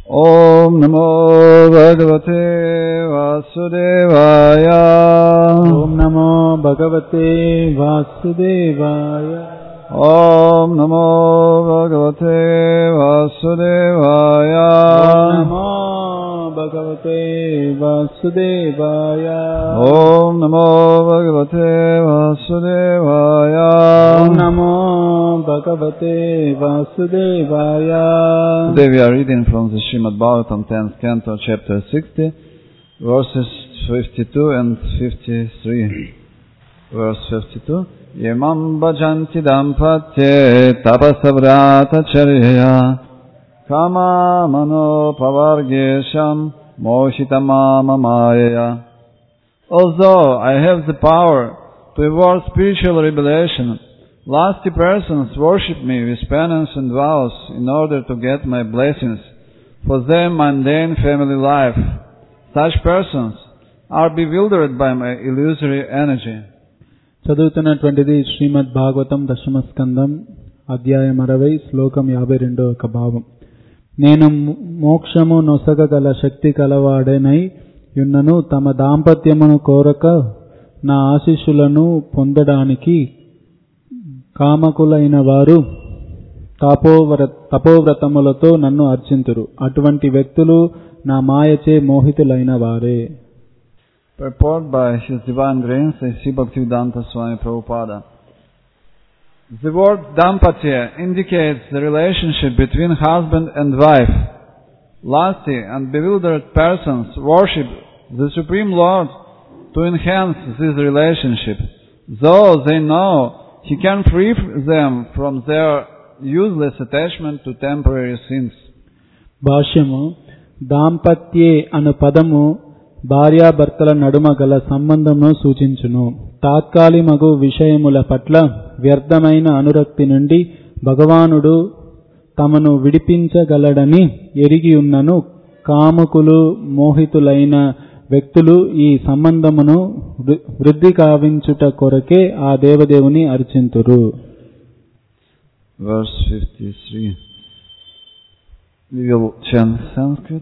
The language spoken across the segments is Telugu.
Om Namo Bhagavate Vasudevaya. Om Namo Bhagavate Vasudevaya. Om Namo Bhagavate Vasudevaya. Om Namo Bhagavate Vasudevaya. Om Namo Bhagavate Vasudevaya. Om Namo Bhagavate Vasudevaya. Today we are reading from the Srimad Bhagavatam 10th Canto, Chapter 60, verses 52 and 53. Verse 52. Yemam bhajanti dampatye tapasavrata charya kama mano pavargesham mohitamama maya. Although I have the power to evolve spiritual revelation, lusty persons worship me with penance and vows in order to get my blessings for their mundane family life. Such persons are bewildered by my illusory energy. చదువుతున్నటువంటిది శ్రీమద్ భాగవతం దశమ స్కందం అధ్యాయం 60 శ్లోకం 52వ భావం. నేను మోక్షము నొసగగల శక్తి కలవాడనై యున్నను తమ దాంపత్యమును కోరక నా ఆశీస్సులను పొందడానికి కామకులైన వారు తపోవ్రతములతో నన్ను అర్చింతురు. అటువంటి వ్యక్తులు నా మాయచే మోహితులైన వారే. Purport by His Divine Grace, A.C. Bhaktivedanta Swami Prabhupada. The word Dampatya indicates the relationship between husband and wife. Lusty and bewildered persons worship the Supreme Lord to enhance this relationship, though they know He can free them from their useless attachment to temporary things. భాష్యము. దాంపత్యే అను పదము భార్యాభర్తల నడుమ గల సంబంధమును సూచించును. తాత్కాలిమగు విషయముల పట్ల వ్యర్థమైన అనురక్తి నుండి భగవానుడు తమను విడిపించగలడని ఎరిగి ఉన్నను కాముకులు మోహితులైన వ్యక్తులు ఈ సంబంధమును వృద్ధి కావించుట కొరకే ఆ దేవదేవుని అర్చింతురు. Verse 53. We will chant Sanskrit.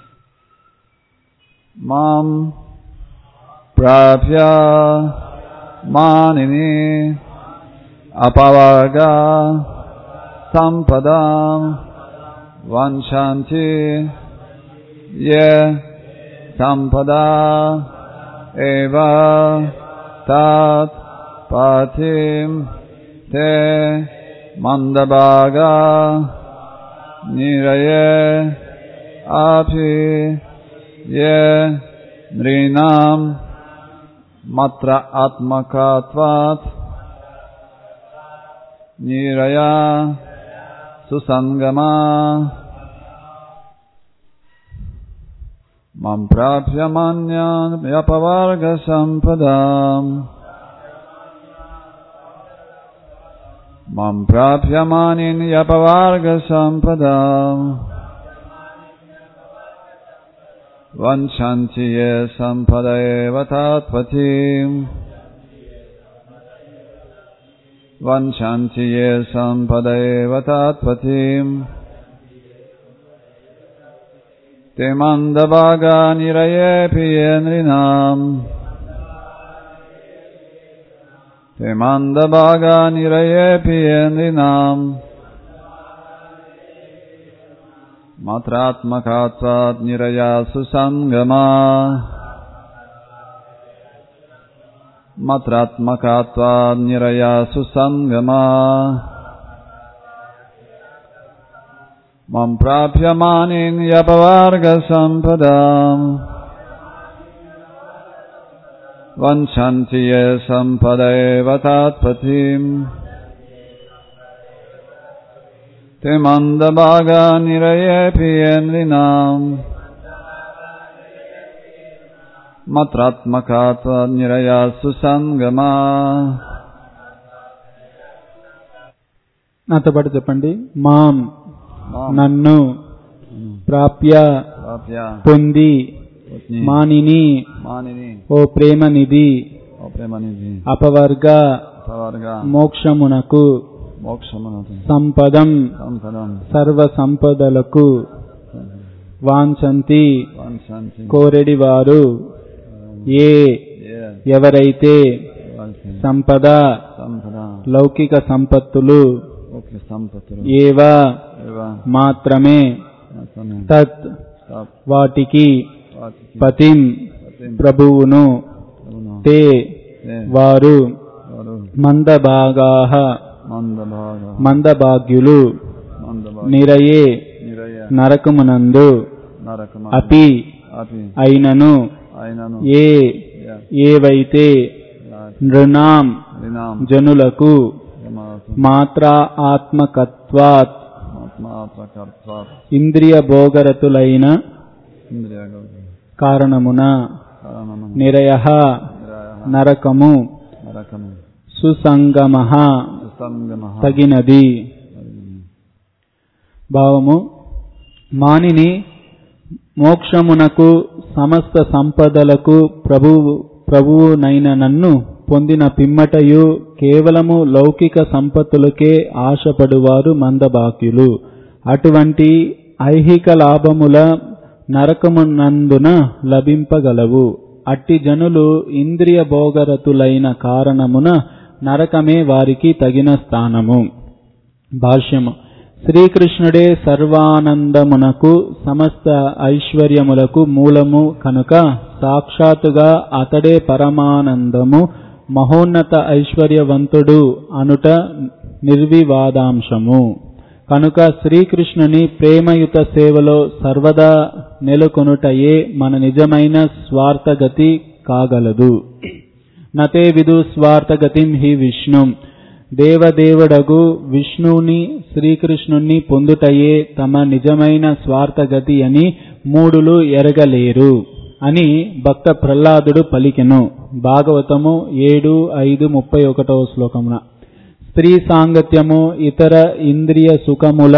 Mam prapya manini apavarga sampadam vanchanti ye sampada eva tat patim te mandabaga niraye api ye nrinam matra atmakatvat niraya susangama mam prapya manyan yapavarga sampadam mam prapya manin yapavarga sampadam vanchanti ye sampadeva tatpatim vanchanti ye sampadeva tatpatim te mandabaga niraye piyenrinam te mandabaga niraye piyenrinam matratmakatvat niraya susangama matratmakatvat niraya susangama mam prapya manin yapavarga sampadam vanchanti ye sampadeva tatpatim te mandabaga niraye piyenrinam matratmakatva niraya susangama. నాతో పాటు చెప్పండి. మాం నన్ను ప్రాప్య పొంది మానిని ఓ ప్రేమనిధి అపవర్గ మోక్షమునకు సంపదం సర్వ సంపదలకు వాంఛంతి vanchanti, కోరెడివారు ఏ ఎవరైతే సంపద sampada, లౌకిక సంపత్తులు okay, sampaturu, ఏవ eva, మాత్రమే atane, తత్ tap, వాటికి vatiki, పతిం patim, ప్రభువును avuno, తే te, వారు varu, మందభాగాః mandabhaga, మందభాగ్యులు mandabhaga, నిరయే niraya, నరకమునందు narakama, అపి api, అయినను ainanu, ఏ ya, ఏవైతే yat, నృణాం vinam, జనులకు yamatu, మాత్రా ఆత్మకత్వాత్ atma, prakartvat, ఇంద్రియ భోగరతులైన indriyaga, కారణమున karanam, నిరయః niraya, నరకము narakamu, సుసంగమః sangamaha, తగినది. భావము మానిని మోక్షమునకు సమస్త సంపదలకు ప్రభువునైన నన్ను పొందిన పిమ్మటయు కేవలము లౌకిక సంపత్తులకే ఆశపడువారు మందభాగ్యులు. అటువంటి ఐహిక లాభముల నరకమునందున లభింపగలవు. అట్టి జనులు ఇంద్రియ భోగరతులైన కారణమున నరకమే వారికి తగిన స్థానము. భాష్యము శ్రీకృష్ణుడే సర్వానందమునకు సమస్త ఐశ్వర్యములకు మూలము కనుక సాక్షాత్తుగా అతడే పరమానందము మహోన్నత ఐశ్వర్యవంతుడు అనుట నిర్వివాదాంశము. కనుక శ్రీకృష్ణుని ప్రేమయుత సేవలో సర్వదా నెలకొనుటయే మన నిజమైన స్వార్థగతి కాగలదు. నతే విదు స్వార్థగతిం హి విష్ణుం. దేవదేవుడగు విష్ణువుని శ్రీకృష్ణుని పొందుటయే తమ నిజమైన స్వార్థగతి అని మూఢులు ఎరగలేరు అని భక్త ప్రహ్లాదుడు పలికెను. భాగవతము 7:5-31 శ్లోకమున. స్త్రీ సాంగత్యము ఇతర ఇంద్రియ సుఖముల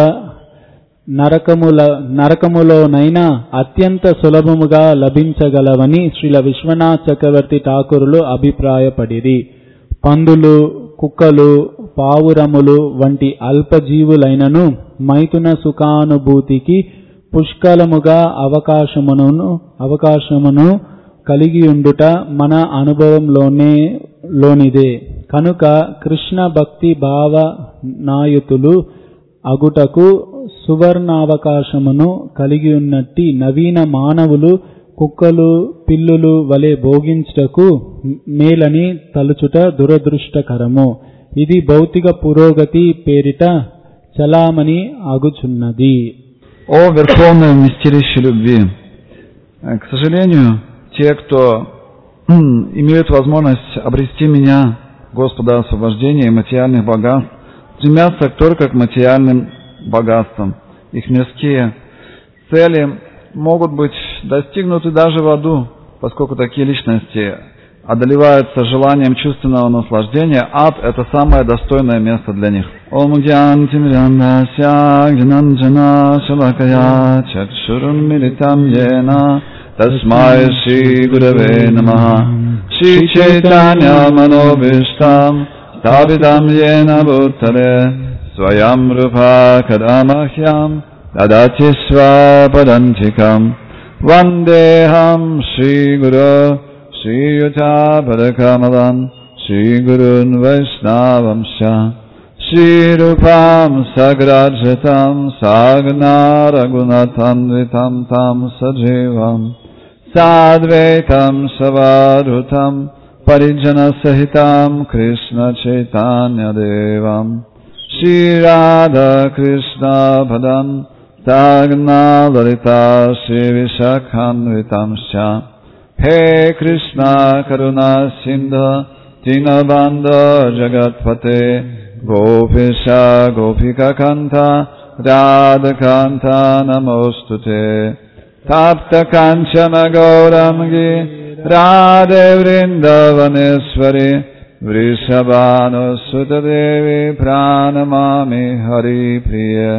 నరకములోనైనా అత్యంత సులభముగా లభించగలవని శ్రీల విశ్వనాథ్ చక్రవర్తి ఠాకూరులు అభిప్రాయపడిరి. పందులు, కుక్కలు, పావురములు వంటి అల్పజీవులైనను మైథున సుఖానుభూతికి పుష్కలముగా అవకాశమును కలిగియుండుట మన అనుభవంలోనిదే. కనుక కృష్ణ భక్తి భావ నాయుతులు అగుటకు సువర్ణావకాశమును కలిగియున్నట్టి నవీన మానవులు కుక్కలు పిల్లులు వలె భోగించుటకు మేలని తలుచుట దురదృష్టకరము. ఇది భౌతిక పురోగతి పేరిట చలామణి అగుచున్నది. О верховное вместилище любви! К сожалению, те, кто имеют возможность обрести меня, Господа освобождения и материальных богатств, стремятся только к материальным богатствам. Их мирские цели могут быть достигнуты даже в аду, поскольку такие личности одолеваются желанием чувственного наслаждения. Ад — это самое достойное место для них. Ом гьянти мирандасья гьянанджана шалакая чакшурун милитам йена тасмай шри гураве намаха шри чайтанья манобиштам ставидам йена бхутале сваям рупа кадамахьям дадати свападантикам вандехам шри гуру Shri Yuta Padakamalam Shri Gurun Vaishnavamsha Shri Rupam Sagrajatam Sagna Raghunatam Vitam Tam Sajivam Sadvaitam Savarutam Parijana Sahitam Krishna Chaitanya Devam Shri Radha Krishna Padam Sagna Lalita Shri Vishakhan Vitamsha He Krishna Karuna Sindha Dinabandha Jagatpate Gopisha Gopika Kanta Radha Kanta Namostute Tapta Kanchana Gauramgi Radhe Vrindavaneshwari Vrishabhanu Sutadevi Pranamami Hari Priya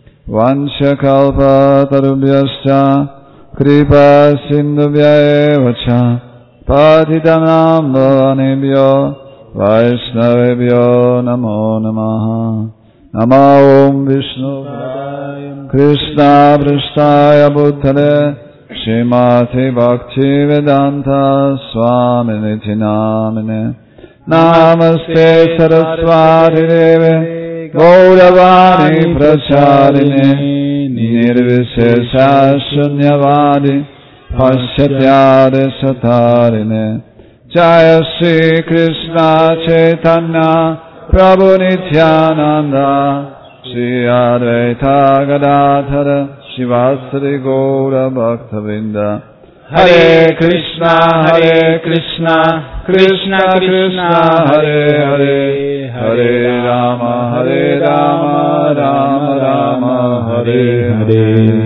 Vanchakalpa Tarubhyascha Kripa Sindhubhya cha Patitanam Bhavanebhyo Vaishnavebhyo Namo Namaha Namo Om Vishnu Krishna Prasthaya Bhutale Srimati Bhakti Vedanta Swamini Namine Namaste Saraswati Deve Gauravani Pracharine Nirvishesha Shunyavadi Paschatyade Satarine Jaya Shri Krishna Chaitanya Prabhu Nityananda Shri Advaita Gadadhara Shivasari Gaura Bhaktavinda Hare Krishna Krishna Krishna Hare Hare Hare Rama Rama Rama Hare Hare.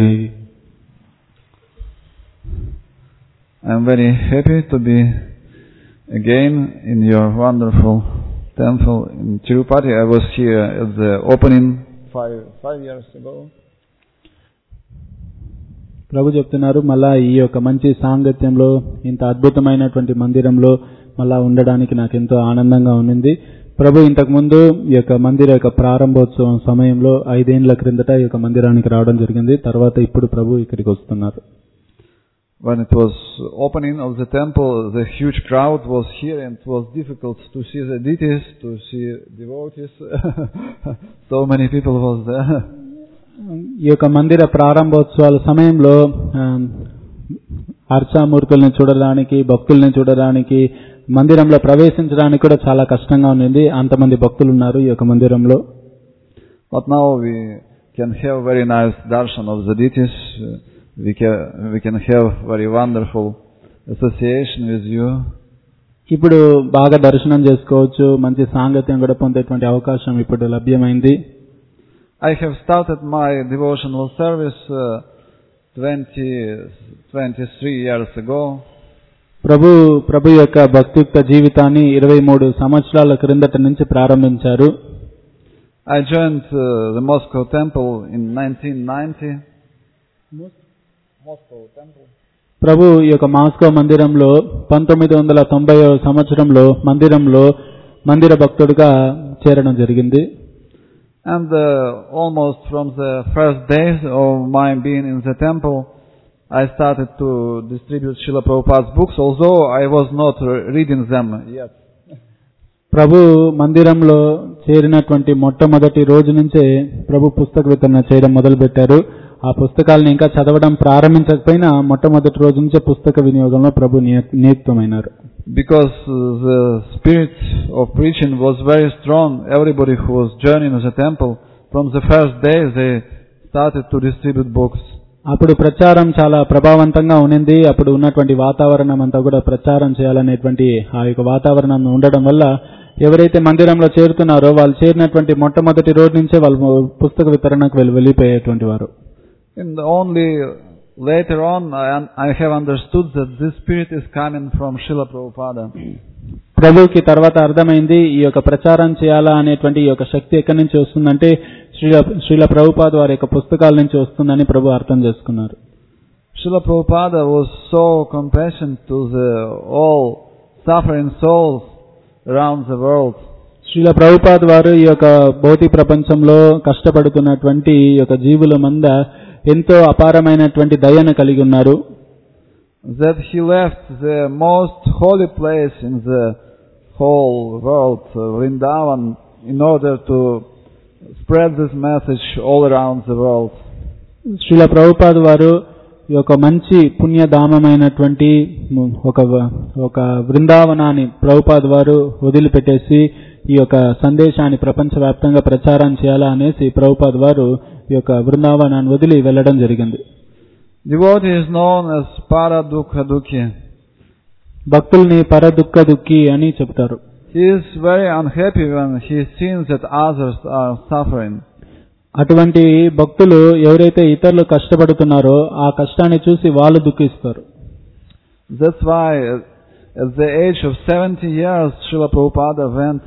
I am very happy to be again in your wonderful temple in Tirupati. I was here at the opening five years ago. ప్రభు చెప్తున్నారు మళ్ళా ఈ యొక్క మంచి సాంగత్యంలో ఇంత అద్భుతమైనటువంటి మందిరంలో మళ్ళా ఉండడానికి నాకు ఎంతో ఆనందంగా ఉంది. ప్రభు ఇంతకు ముందు ఈ యొక్క మందిర యొక్క ప్రారంభోత్సవం సమయంలో 5 ఏళ్ల క్రిందట ఈ యొక్క మందిరానికి రావడం జరిగింది. తర్వాత ఇప్పుడు ప్రభు ఇక్కడికి వస్తున్నారు. When it was opening of the temple, the huge crowd was here and it was difficult to see the deities, to see devotees. So many people was there. ఈ యొక్క మందిర ప్రారంభోత్సవాల సమయంలో అర్చామూర్తుల్ని చూడడానికి, భక్తుల్ని చూడడానికి, మందిరంలో ప్రవేశించడానికి కూడా చాలా కష్టంగా ఉంది. అంతమంది భక్తులు ఉన్నారు ఈ యొక్క మందిరంలో. But now we can have very nice darshan of the deities. We can have very wonderful association with you. ఇప్పుడు బాగా దర్శనం చేసుకోవచ్చు, మంచి సాంగత్యం కూడా పొందేటువంటి అవకాశం ఇప్పుడు లభ్యమైంది. I have started my devotional service 23 years ago. ప్రభు యొక్క భక్తియుక్త జీవితాన్ని 23 సంవత్సరాల క్రిందట నుంచి ప్రారంభించారు. I joined the Moscow temple in 1990. ప్రభు ఈ యొక్క మాస్కో మందిరంలో 1990 సంవత్సరంలో మందిర భక్తుడిగా చేరడం జరిగింది. And almost from the first days of my being in the temple, I started to distribute Srila Prabhupada's books, although I was not reading them yet. ప్రభు మందిరంలో చేరినటువంటి మొట్టమొదటి రోజు నుంచే ప్రభు పుస్తక వితరణ చేయడం మొదలుపెట్టారు. ఆ పుస్తకాలను ఇంకా చదవడం ప్రారంభించకపోయినా మొట్టమొదటి రోజు నుంచే పుస్తక వినియోగంలో ప్రభు నియుక్తమైనారు. Because the spirit of preaching was very strong, everybody who was joining the temple, from the first day they started to distribute books. అప్పుడు ప్రచారం చాలా ప్రభావవంతంగా ఉన్నింది. అప్పుడు ఉన్నటువంటి వాతావరణం అంతా కూడా ప్రచారం చేయాలనేటువంటి ఆ యొక్క వాతావరణం ఉండడం వల్ల ఎవరైతే మందిరంలో చేరుతున్నారో వాళ్ళు చేరినటువంటి మొట్టమొదటి రోజు నుంచే వాళ్ళు పుస్తక వితరణకు వెళ్ళిపోయేటువంటి వారు. And only later on I have understood that this spirit is coming from Srila Prabhupada. ప్రభుకి తర్వాత అర్థమైంది ఈ యొక్క ప్రచారం చేయాలా అనేటువంటి ఈ యొక్క శక్తి ఎక్కడి నుంచి వస్తుందంటే శ్రీల ప్రభుపాద వారి యొక్క పుస్తకాల నుంచి వస్తుందని ప్రభు అర్థం చేసుకున్నారు. Srila Prabhupada was so compassionate to all suffering souls around the world. Srila Prabhupada వారు ఈ యొక్క భౌతిక ప్రపంచంలో కష్టపడుతున్నటువంటి ఈ యొక్క జీవుల మంద ఎంతో అపారమైనటువంటి దయను కలిగి ఉన్నారు. That he left the most holy place in the whole world, Vrindavan, in order to spread this message all around the world. Srila Prabhupada వారు ఈ యొక్క మంచి పుణ్యధామమైనటువంటి ఒక బృందావనాన్ని ప్రభుపాద వారు వదిలిపెట్టేసి ఈ యొక్క సందేశాన్ని ప్రపంచవ్యాప్తంగా ప్రచారం చేయాలా అనేసి ప్రభుపాద వారు ఈ యొక్క బృందావనాన్ని వదిలి వెళ్ళడం జరిగింది. Devotee is known as Paradukha Dukhi. భక్తుల్ని పరదుఃఖ దుఃఖి అని చెప్తారు. He is very unhappy when he sees that others are suffering. అటువంటి భక్తులు ఎవరైతే ఇతరులు కష్టపడుతున్నారో ఆ కష్టాన్ని చూసి వాళ్ళు దుఃఖిస్తారు. That's why at the age of 70 years Srila Prabhupada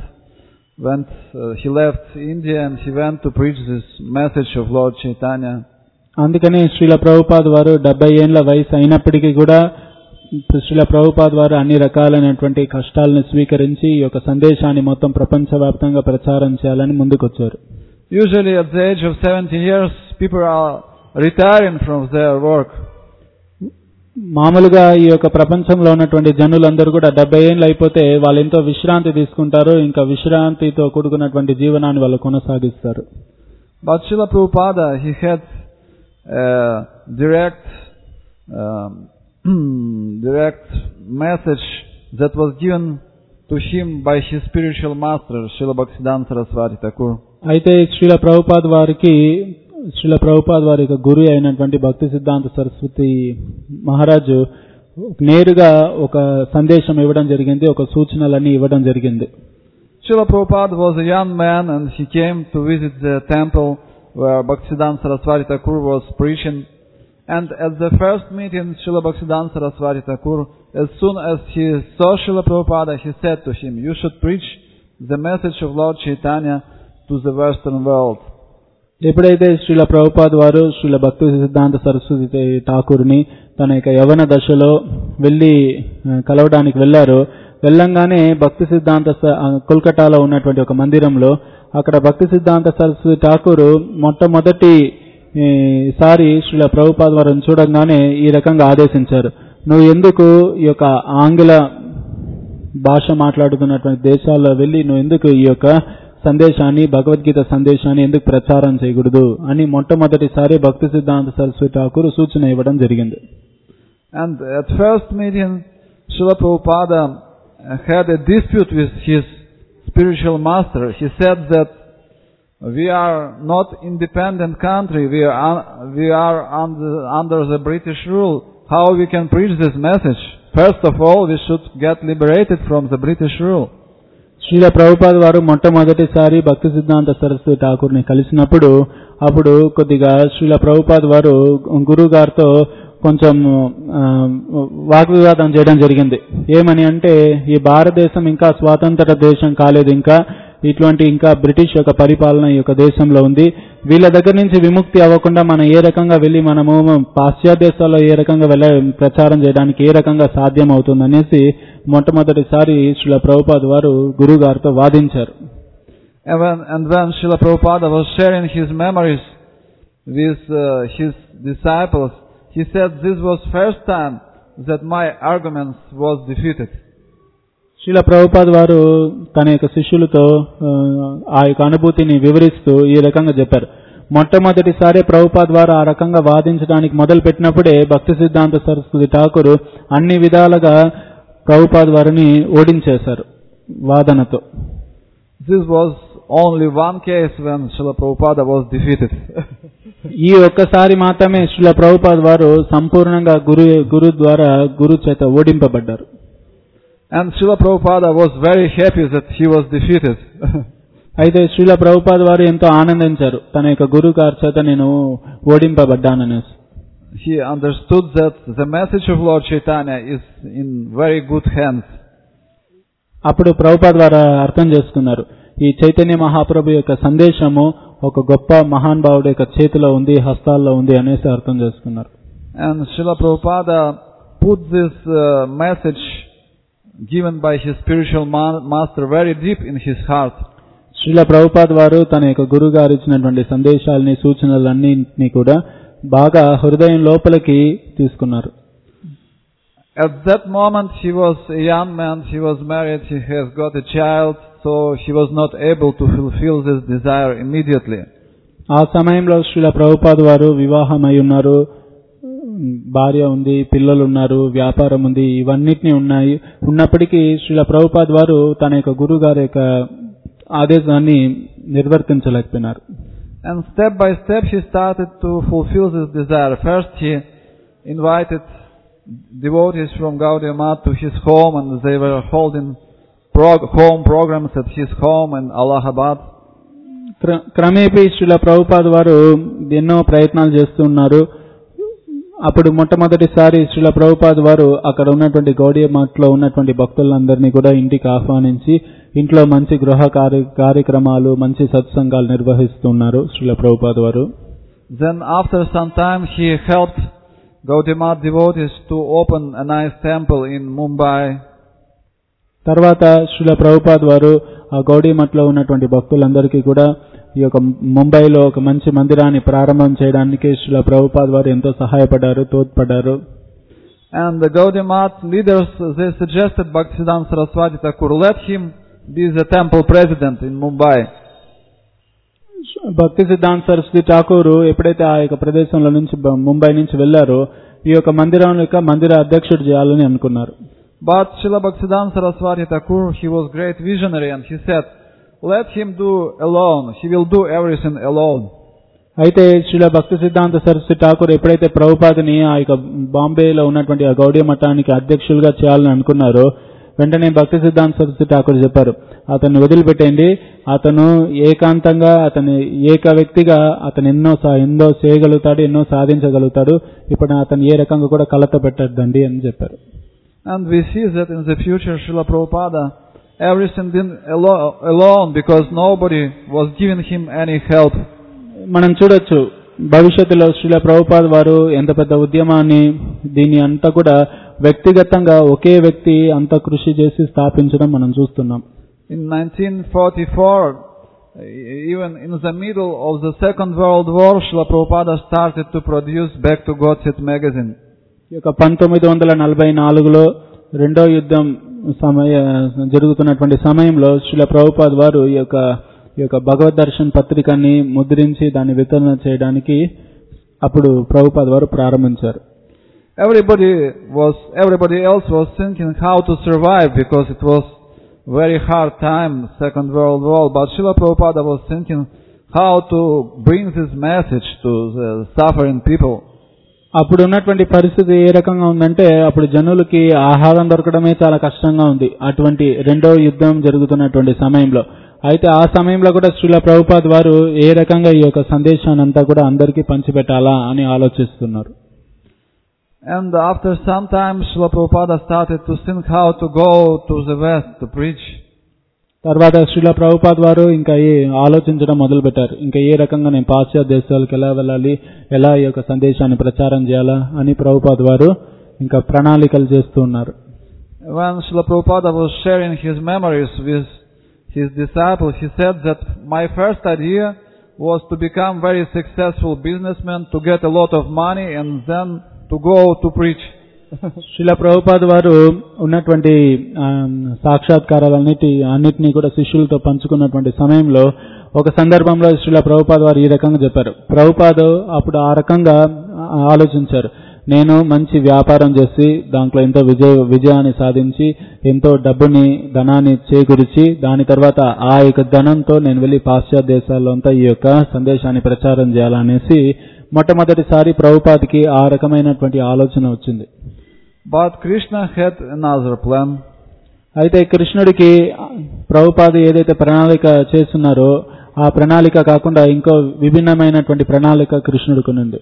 he left India and he went to preach this message of Lord Chaitanya. అందుకని శ్రీల ప్రభుపాద వారు 70 ఏళ్ల వయసు అయినప్పటికీ కూడా శ్రీల ప్రభుపాద వారు అన్ని రకాలైనటువంటి కష్టాలను స్వీకరించి ఈ యొక్క సందేశాన్ని మొత్తం ప్రపంచవ్యాప్తంగా ప్రచారం చేయాలని ముందుకొచ్చారు. Usually at the age of 70 years, people are retiring from their work. మామూలుగా ఈ యొక్క ప్రపంచంలో ఉన్నటువంటి జనులందరూ కూడా 70 ఏళ్ళు అయిపోతే వాళ్ళు ఎంతో విశ్రాంతి తీసుకుంటారు. ఇంకా విశ్రాంతితో కూడుకున్నటువంటి జీవనాన్ని వాళ్ళు కొనసాగిస్తారు. But Srila Prabhupada, he had direct message that was given to him by his spiritual master, Srila Bhaktisiddhanta Saraswati Thakur. అయితే శ్రీల ప్రభుపాద్ వారి యొక్క గురు అయినటువంటి భక్తి సిద్ధాంత సరస్వతి మహారాజు నేరుగా ఒక సందేశం ఇవ్వడం జరిగింది, ఒక సూచనలన్నీ ఇవ్వడం జరిగింది. Srila Prabhupada was a young man and he came to visit the temple where Bhaktisiddhanta Saraswati Thakur was preaching. And at the first meeting, Srila Bhaktisiddhanta Saraswati Thakur, as soon as he saw Srila Prabhupada, he said to him, "You should preach the message of Lord Chaitanya to the Western world." ఎప్పుడైతే శ్రీల ప్రభుపాద్ వారు శ్రీల భక్తి సిద్ధాంత సరస్వతి ఠాకూర్ని తన యొక్క యవన దశలో వెళ్లి కలవడానికి వెళ్లారో, వెళ్ళంగానే భక్తి సిద్ధాంత కోల్కతాలో ఉన్నటువంటి ఒక మందిరంలో అక్కడ భక్తి సిద్ధాంత సరస్వతి ఠాకూర్ మొట్టమొదటిసారి శ్రీల ప్రభుపాద్ వారిని చూడంగానే ఈ రకంగా ఆదేశించారు, నువ్వు ఎందుకు ఈ యొక్క ఆంగ్ల భాష మాట్లాడుతున్నటువంటి దేశాల్లో వెళ్లి నువ్వు ఎందుకు ఈ యొక్క సందేశాన్ని, భగవద్గీత సందేశాన్ని ఎందుకు ప్రచారం చేయకూడదు అని మొట్టమొదటిసారి భక్తి సిద్ధాంత సరస్వతి ఠాకూర్ సూచన ఇవ్వడం జరిగింది. And at first meeting, Srila Prabhupada had a dispute with his spiritual master. He said that we are not independent country, we are under the British rule. How we can preach this message? First of all, we should get liberated from the British rule. Srila Prabhupad వారు మొట్టమొదటిసారి భక్తి సిద్ధాంత సరస్వతి ఠాకూర్ని కలిసినప్పుడు అప్పుడు కొద్దిగా శ్రీల ప్రభుపాద్ వారు గురువు గారితో కొంచెం వాగ్వివాదం చేయడం జరిగింది. ఏమని అంటే, ఈ భారతదేశం ఇంకా స్వాతంత్ర దేశం కాలేదు, ఇంకా బ్రిటిష్ యొక్క పరిపాలన ఈ యొక్క దేశంలో ఉంది. వీళ్ళ దగ్గర నుంచి విముక్తి అవ్వకుండా మనం ఏ రకంగా వెళ్లి మనము పాశ్చాత్య దేశాల్లో ఏ రకంగా ప్రచారం చేయడానికి ఏ రకంగా సాధ్యం అవుతుంది అనేసి మొట్టమొదటిసారి శ్రీల ప్రభుపాద్ వారు గురువు గారితో వాదించారు. And when Srila Prabhupada was sharing his memories with his disciples, he said this was first time that my arguments was defeated. Srila Prabhupad వారు తన యొక్క శిష్యులతో ఆ యొక్క అనుభూతిని వివరిస్తూ ఈ రకంగా చెప్పారు, మొట్టమొదటిసారి ప్రభుపాద్ వారు ఆ రకంగా వాదించడానికి మొదలు పెట్టినప్పుడే భక్తి సిద్ధాంత సరస్వతి ఠాకూర్ అన్ని విధాలుగా ప్రభుపాద్ వారిని ఓడించేశారు వాదనతో. This was only one case when Srila Prabhupada was defeated. ఈ ఒక్కసారి మాత్రమే శ్రీల ప్రభుపాద్ వారు సంపూర్ణంగా గురు చేత ఓడింపబడ్డారు. And Srila Prabhupada was very happy that he was defeated. అయితే శ్రీల ప్రభుపాద్ వారు ఎంతో ఆనందించారు తన యొక్క గురువు గారి చేత నేను ఓడింపబడ్డాననేసి. He understood that the message of Lord Chaitanya is in very good hands. అప్పుడు ప్రభుపాద్ వారు అర్థం చేసుకున్నారు, ఈ చైతన్య మహాప్రభు యొక్క సందేశము ఒక గొప్ప మహానుభావుడి యొక్క చేతిలో ఉంది, హస్తాల్లో ఉంది అనేసి అర్థం చేసుకున్నారు. And Srila Prabhupada put this message given by his spiritual master very deep in his heart. Srila Prabhupad వారు తన యొక్క గురువు గారు ఇచ్చినటువంటి సందేశాలని, సూచనలన్నింటినీ కూడా బాగా హృదయం లోపలికి తీసుకున్నారు. At that moment he was a young man, he was married, he has got a child, so he was not able to fulfill this desire immediately. ఆ సమయంలో శ్రీల ప్రభుపాద్ వారు వివాహమై ఉన్నారు, భార్య ఉంది, పిల్లలు ఉన్నారు, వ్యాపారం ఉంది, ఇవన్నిటినీ ఉన్నప్పటికీ శ్రీల ప్రభుపాద్ వారు తన యొక్క గురువు గారి యొక్క ఆదేశాన్ని నిర్వర్తించలేకపోయినారు. And step by step he started to fulfill this desire. First he invited devotees from Gaudiya Math to his home, and they were holding home programs at his home in Allahabad. క్రమేపీ శ్రీల ప్రభుపాద్ వారు ఎన్నో ప్రయత్నాలు చేస్తున్నారు. అప్పుడు మొట్టమొదటిసారి శ్రీల ప్రభుపాద్ వారు అక్కడ ఉన్నటువంటి గౌడియ మఠంలో ఉన్నటువంటి భక్తులందరినీ కూడా ఇంటికి ఆహ్వానించి ఇంట్లో మంచి గృహ కార్యక్రమాలు, మంచి సత్సంగాలు నిర్వహిస్తున్నారు శ్రీల ప్రభుపాద్ వారు. Then after some time he helped Gaudiya Math devotees to open a nice temple in Mumbai. తర్వాత శ్రీల ప్రభుపాద్ వారు ఆ గౌడియ మఠంలో ఉన్నటువంటి భక్తులందరికీ కూడా ఈ యొక్క ముంబైలో ఒక మంచి మందిరాన్ని ప్రారంభం చేయడానికి శ్రీల ప్రభుపాద్ వారు ఎంతో సహాయపడ్డారు, తోడ్పడ్డారు. And the Gaudiya Math leaders, they suggested Bhaktisiddhanta Saraswati Thakur, let him be the temple president in Mumbai. భక్తి సిద్ధాంత సరస్వతి ఠాకూర్ ఎప్పుడైతే ఆ యొక్క ప్రదేశంలో నుంచి ముంబై నుంచి వెళ్లారో ఈ యొక్క మందిరం యొక్క మందిర అధ్యక్షుడు చేయాలని అనుకున్నారు. But Srila Bhaktisiddhanta Saraswati Thakur, he was great visionary and he said, let him do alone, he will do everything alone. అయితే శ్రీల భక్తి సిద్ధాంత సరస్వతి ఠాకూర్ ఎప్పుడైతే ప్రభుపాదని ఆ యొక్క బాంబేలో ఉన్నటువంటి ఆ గౌడీయ మఠానికి అధ్యక్షులుగా చేయాలని అనుకున్నారో వెంటనే భక్తి సిద్ధాంత సరస్వతి ఠాకూర్ చెప్పారు, అతన్ని వదిలిపెట్టండి, అతను ఏకాంతంగా అతని ఏక వ్యక్తిగా అతను ఎన్నో చేయగలుగుతాడు, ఎన్నో సాధించగలుగుతాడు, ఇప్పుడు అతను ఏ రకంగా కూడా కలత పెట్టద్దండి అని చెప్పారు. And we see that in the future Srila Prabhupada everything did alone because nobody was giving him any help. మనం చూడొచ్చు భవిష్యత్తులో శ్రీల ప్రభుపాద్ వారు ఎంత పెద్ద ఉద్యమాన్ని దీన్ని అంతా కూడా వ్యక్తిగతంగా ఒకే వ్యక్తి అంత కృషి చేసి స్థాపించడం మనం చూస్తున్నాం. In 1944, even in the middle of the Second World War, Srila Prabhupada started to produce Back to God's Set magazine. ఈ యొక్క 1944లో రెండో యుద్ధం జరుగుతున్నటువంటి సమయంలో శ్రీల ప్రభుపాద్ వారు ఈ యొక్క భగవద్ దర్శన్ పత్రికని ముద్రించి దాన్ని వితరణ చేయడానికి అప్పుడు ప్రభుపాద్ వారు ప్రారంభించారు. Everybody else was thinking how to survive because it was very hard time, Second World War, but Srila Prabhupada was thinking how to bring this message to the suffering people. అప్పుడు ఉన్నటువంటి పరిస్థితి ఏ రకంగా ఉందంటే అప్పుడు జనులకి ఆహారం దొరకడమే చాలా కష్టంగా ఉంది అటువంటి రెండో యుద్ధం జరుగుతున్నటువంటి సమయంలో. అయితే ఆ సమయంలో కూడా శ్రీల ప్రభుపాద్ వారు ఏ రకంగా ఈ యొక్క సందేశాన్ని అంతా కూడా అందరికీ పంచిపెట్టాలా అని ఆలోచిస్తున్నారు. And after some time Srila Prabhupada started to think how to go to the west to preach. తర్వాత శ్రీల ప్రభుపాద్ వారు ఇంకా ఆలోచించడం మొదలు పెట్టారు. ఇంకా ఏ రకంగా నేను పాశ్చాత్య దేశాలకు ఎలా వెళ్ళాలి, ఎలా ఈ యొక్క సందేశాన్ని ప్రచారం చేయాలా అని ప్రభుపాద్ వారు ఇంకా ప్రణాళికలు చేస్తూ ఉన్నారు. When Srila Prabhupada was sharing his memories with his disciples, he said that my first idea was to become very successful businessman, to get a lot of money and then to go to preach. Srila Prabhupad వారు ఉన్నటువంటి సాక్షాత్కారాలన్నిటినీ కూడా శిష్యులతో పంచుకున్నటువంటి సమయంలో ఒక సందర్భంలో శ్రీల ప్రభుపాద్ వారు ఈ రకంగా చెప్పారు. ప్రభుపాద్ అప్పుడు ఆ రకంగా ఆలోచించారు, నేను మంచి వ్యాపారం చేసి దాంట్లో ఎంతో విజయాన్ని సాధించి ఎంతో ధనాన్ని చేకూర్చి దాని తర్వాత ఆ యొక్క ధనంతో నేను వెళ్లి పాశ్చాత్య దేశాల్లో అంతా ఈ యొక్క సందేశాన్ని ప్రచారం చేయాలనేసి మొట్టమొదటిసారి ప్రభుపాద్కి ఆ రకమైనటువంటి ఆలోచన వచ్చింది. But Krishna had another plan. అయితే కృష్ణుడికి ప్రభుపాద్ ఏదైతే ప్రణాళిక చేస్తున్నారో ఆ ప్రణాళిక కాకుండా ఇంకో విభిన్నమైనటువంటి ప్రణాళిక కృష్ణుడికి ఉంది.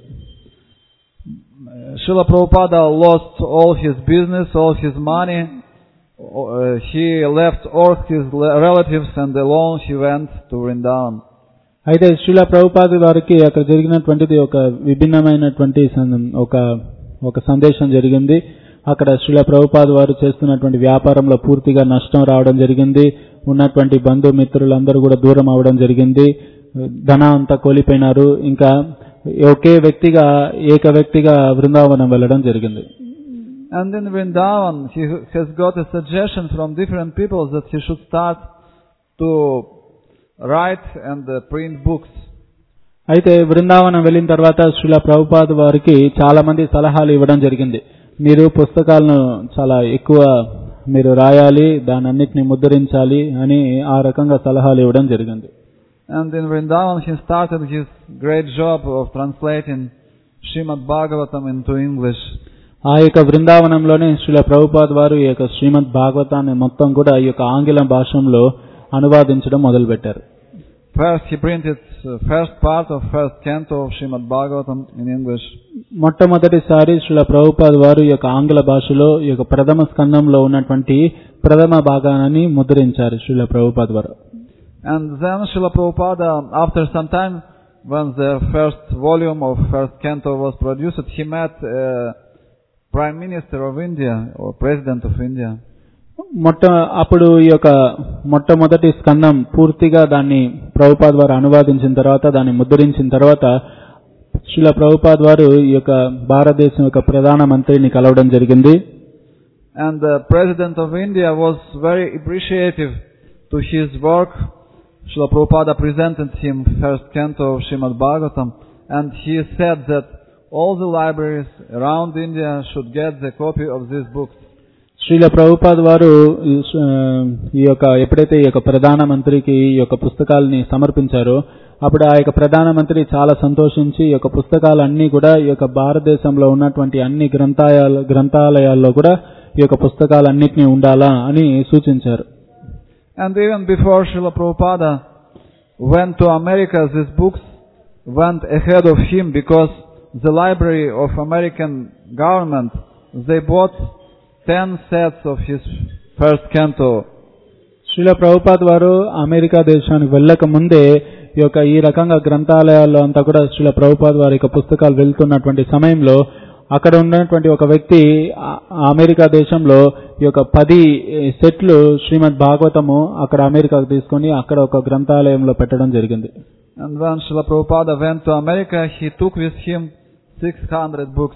Srila Prabhupada lost all his business, all his money. He left all his relatives and alone he went to Vrindavan. అయితే శ్రీల ప్రభుపాద్ వారికి అక్కడ జరిగినటువంటిది ఒక విభిన్నమైనటువంటి ఒక సందేశం జరిగింది. అక్కడ శ్రీల ప్రభుపాద్ వారు చేస్తున్నటువంటి వ్యాపారంలో పూర్తిగా నష్టం రావడం జరిగింది. ఉన్నటువంటి బంధుమిత్రులందరూ కూడా దూరం అవడం జరిగింది. ధనం అంతా కోల్పోయినారు. ఇంకా ఏక వ్యక్తిగా బృందావనం వెళ్ళడం జరిగింది. And in Vrindavan he has got a suggestion from different people that he should start to write and print books. అయితే బృందావనం వెళ్ళిన తర్వాత శ్రీల ప్రభుపాద్ వారికి చాలా మంది సలహాలు ఇవ్వడం జరిగింది. మీరు పుస్తకాలను చాలా ఎక్కువ మీరు రాయాలి, దానన్నిటిని ముద్రించాలి అని ఆ రకంగా సలహాలు ఇవ్వడం జరిగింది. And in Vrindavan he started his great job of translating Srimad Bhagavatam into English. ఆ యొక్క బృందావనంలోనే శ్రీల ప్రభుపాద్ వారు ఈ యొక్క శ్రీమద్ భాగవతాన్ని మొత్తం కూడా ఈ యొక్క ఆంగ్ల భాషలో అనువాదించడం మొదలుపెట్టారు. First he printed first part of first canto of Srimad Bhagavatam in English. మొట్టమొదటిసారి శ్రీల ప్రభుపాద్ వారు ఈ యొక్క ఆంగ్ల భాషలో ఈ యొక్క ప్రథమ స్కందంలో ఉన్నటువంటి ప్రథమ భాగాన్ని ముద్రించారు శ్రీల ప్రభుపాద్ వారు. And then Srila Prabhupada, after some time, when the first volume of first canto was produced, he met Prime Minister of India or President of India. అప్పుడు ఈ యొక్క మొట్టమొదటి స్కందం పూర్తిగా దాన్ని ప్రభుపాద్ వారు అనువాదించిన తర్వాత దాన్ని ముద్రించిన తర్వాత శ్రీల ప్రభుపాద్ వారు ఈ యొక్క భారతదేశం యొక్క ప్రధాన మంత్రిని కలవడం జరిగింది. And the President of India was very appreciative to his work. Srila Prabhupada presented him first canto of Srimad Bhagavatam, and he said that all the libraries around India should get the copy of these books. Srila Prabhupad వారు ఈ యొక్క ఎప్పుడైతే ఈ యొక్క ప్రధాన మంత్రికి ఈ యొక్క పుస్తకాలని సమర్పించారో అప్పుడు ఆ యొక్క ప్రధాన మంత్రి చాలా సంతోషించి ఈ యొక్క పుస్తకాలన్నీ కూడా ఈ యొక్క భారతదేశంలో ఉన్నటువంటి అన్ని గ్రంథాలయాల్లో కూడా ఈ యొక్క పుస్తకాలన్నిటినీ ఉండాలా అని సూచించారు. And even before Srila Prabhupada went to America, these books went ahead of him because the library of American government, they bought 10 sets of his first canto. Srila Prabhupad వారు అమెరికా దేశానికి వెళ్ళక ముందే ఈ రకంగా గ్రంథాలయాల్లో అంతా కూడా శ్రీల ప్రభుపాద్ వారి యొక్క పుస్తకాలు వెళ్తున్నటువంటి సమయంలో అక్కడ ఉన్నటువంటి ఒక వ్యక్తి అమెరికా దేశంలో ఈ యొక్క 10 సెట్లు శ్రీమద్ భాగవతము అక్కడ అమెరికాకు తీసుకొని అక్కడ ఒక గ్రంథాలయంలో పెట్టడం జరిగింది. And when Srila Prabhupada went to America, he took with him 600 books.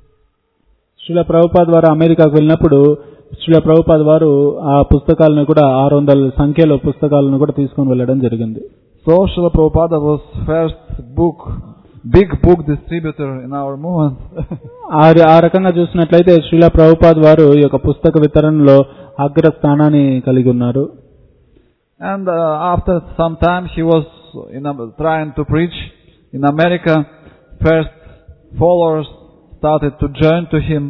Srila Prabhupad వారు అమెరికాకు వెళ్ళినప్పుడు శ్రీల ప్రభుపాద్ వారు ఆ పుస్తకాలను కూడా 600 సంఖ్యలో పుస్తకాలను కూడా తీసుకొని వెళ్ళడం జరిగింది. So Srila Prabhupada was first big book distributor in our movement. ఆ రకంగా చూసినట్లయితే శ్రీల ప్రభుపాద్ వారు ఈ యొక్క పుస్తక వితరణలో అగ్ర స్థానాన్ని కలిగి ఉన్నారు. And after some time he was trying to preach in America. First followers started to join to him.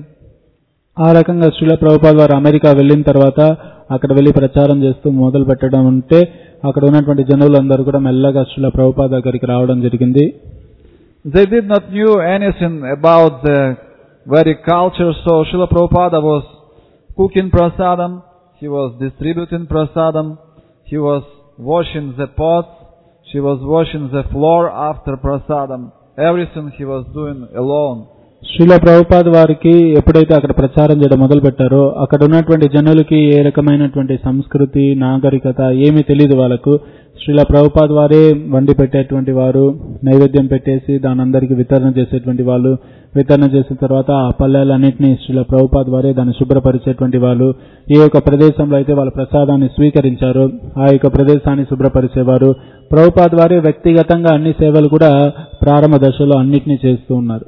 ఆ రకంగా శ్రీల ప్రభుపాద్ వారు అమెరికా వెళ్ళిన తర్వాత అక్కడ వెళ్లి ప్రచారం చేస్తూ మొదలు పెట్టడం ఉంటే అక్కడ ఉన్నటువంటి జనులందరూ కూడా మెల్లగా శ్రీల ప్రభుపాద్ దగ్గరికి రావడం జరిగింది. They did not knew anything about the Vedic culture, so Srila Prabhupada was cooking prasadam, he was distributing prasadam, he was washing the pots, he was washing the floor after prasadam. Everything he was doing alone. Srila Prabhupad వారికి ఎప్పుడైతే అక్కడ ప్రచారం చేయడం మొదలు పెట్టారో అక్కడ ఉన్నటువంటి జనులకి ఏ రకమైనటువంటి సంస్కృతి నాగరికత ఏమీ తెలియదు వాళ్ళకు. శ్రీల ప్రభుపాద్ వారే వండి పెట్టేటువంటి వారు, నైవేద్యం పెట్టేసి దాని అందరికీ వితరణ చేసేటువంటి వాళ్ళు, వితరణ చేసిన తర్వాత ఆ పల్లెలన్నింటినీ శ్రీల ప్రభుపాద్ వారే దాన్ని శుభ్రపరిచేటువంటి వాళ్ళు. ఏ యొక్క ప్రదేశంలో అయితే వాళ్ళ ప్రసాదాన్ని స్వీకరించారో ఆ యొక్క ప్రదేశాన్ని శుభ్రపరిచేవారు. ప్రభుపాద్ వారే వ్యక్తిగతంగా అన్ని సేవలు కూడా ప్రారంభ దశలో అన్నిటినీ చేస్తూ ఉన్నారు.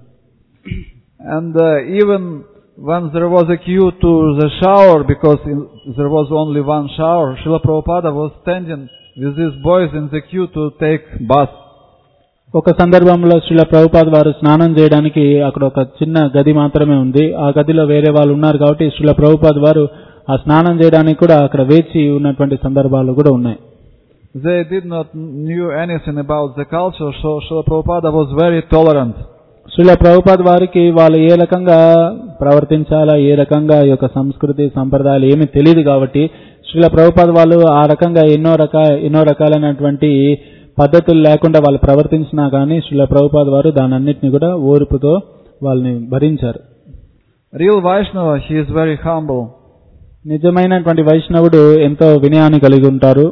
And even when there was a queue to the shower, because there was only one shower, Srila Prabhupada was standing with these boys in the queue to take bath. ఒక సందర్భంలో శ్రీల ప్రభుపాద్ వారు స్నానం చేయడానికి అక్కడ ఒక చిన్న గది మాత్రమే ఉంది. ఆ గదిలో వేరే వాళ్ళు ఉన్నారు కాబట్టి శ్రీల ప్రభుపాద్ వారు ఆ స్నానం చేయడానికి కూడా అక్కడ వేచి ఉన్నటువంటి సందర్భాలు కూడా ఉన్నాయి. They did not knew anything about the culture, so Srila Prabhupada was very tolerant. Srila Prabhupad వారికి వాళ్ళు ఏ రకంగా ప్రవర్తించాలా, ఏ రకంగా ఈ యొక్క సంస్కృతి సంప్రదాయాలు ఏమీ తెలియదు కాబట్టి శ్రీల ప్రభుపాద్ వాళ్ళు ఆ రకంగా ఎన్నో రకాలైనటువంటి పద్ధతులు లేకుండా వాళ్ళు ప్రవర్తించినా కానీ శ్రీల ప్రభుపాద్ వారు దానన్నిటిని కూడా ఓర్పుతో వాళ్ళని భరించారు. Real Vaishnava, he is very humble. నిజమైనటువంటి వైష్ణవుడు ఎంతో వినయాన్ని కలిగి ఉంటారు.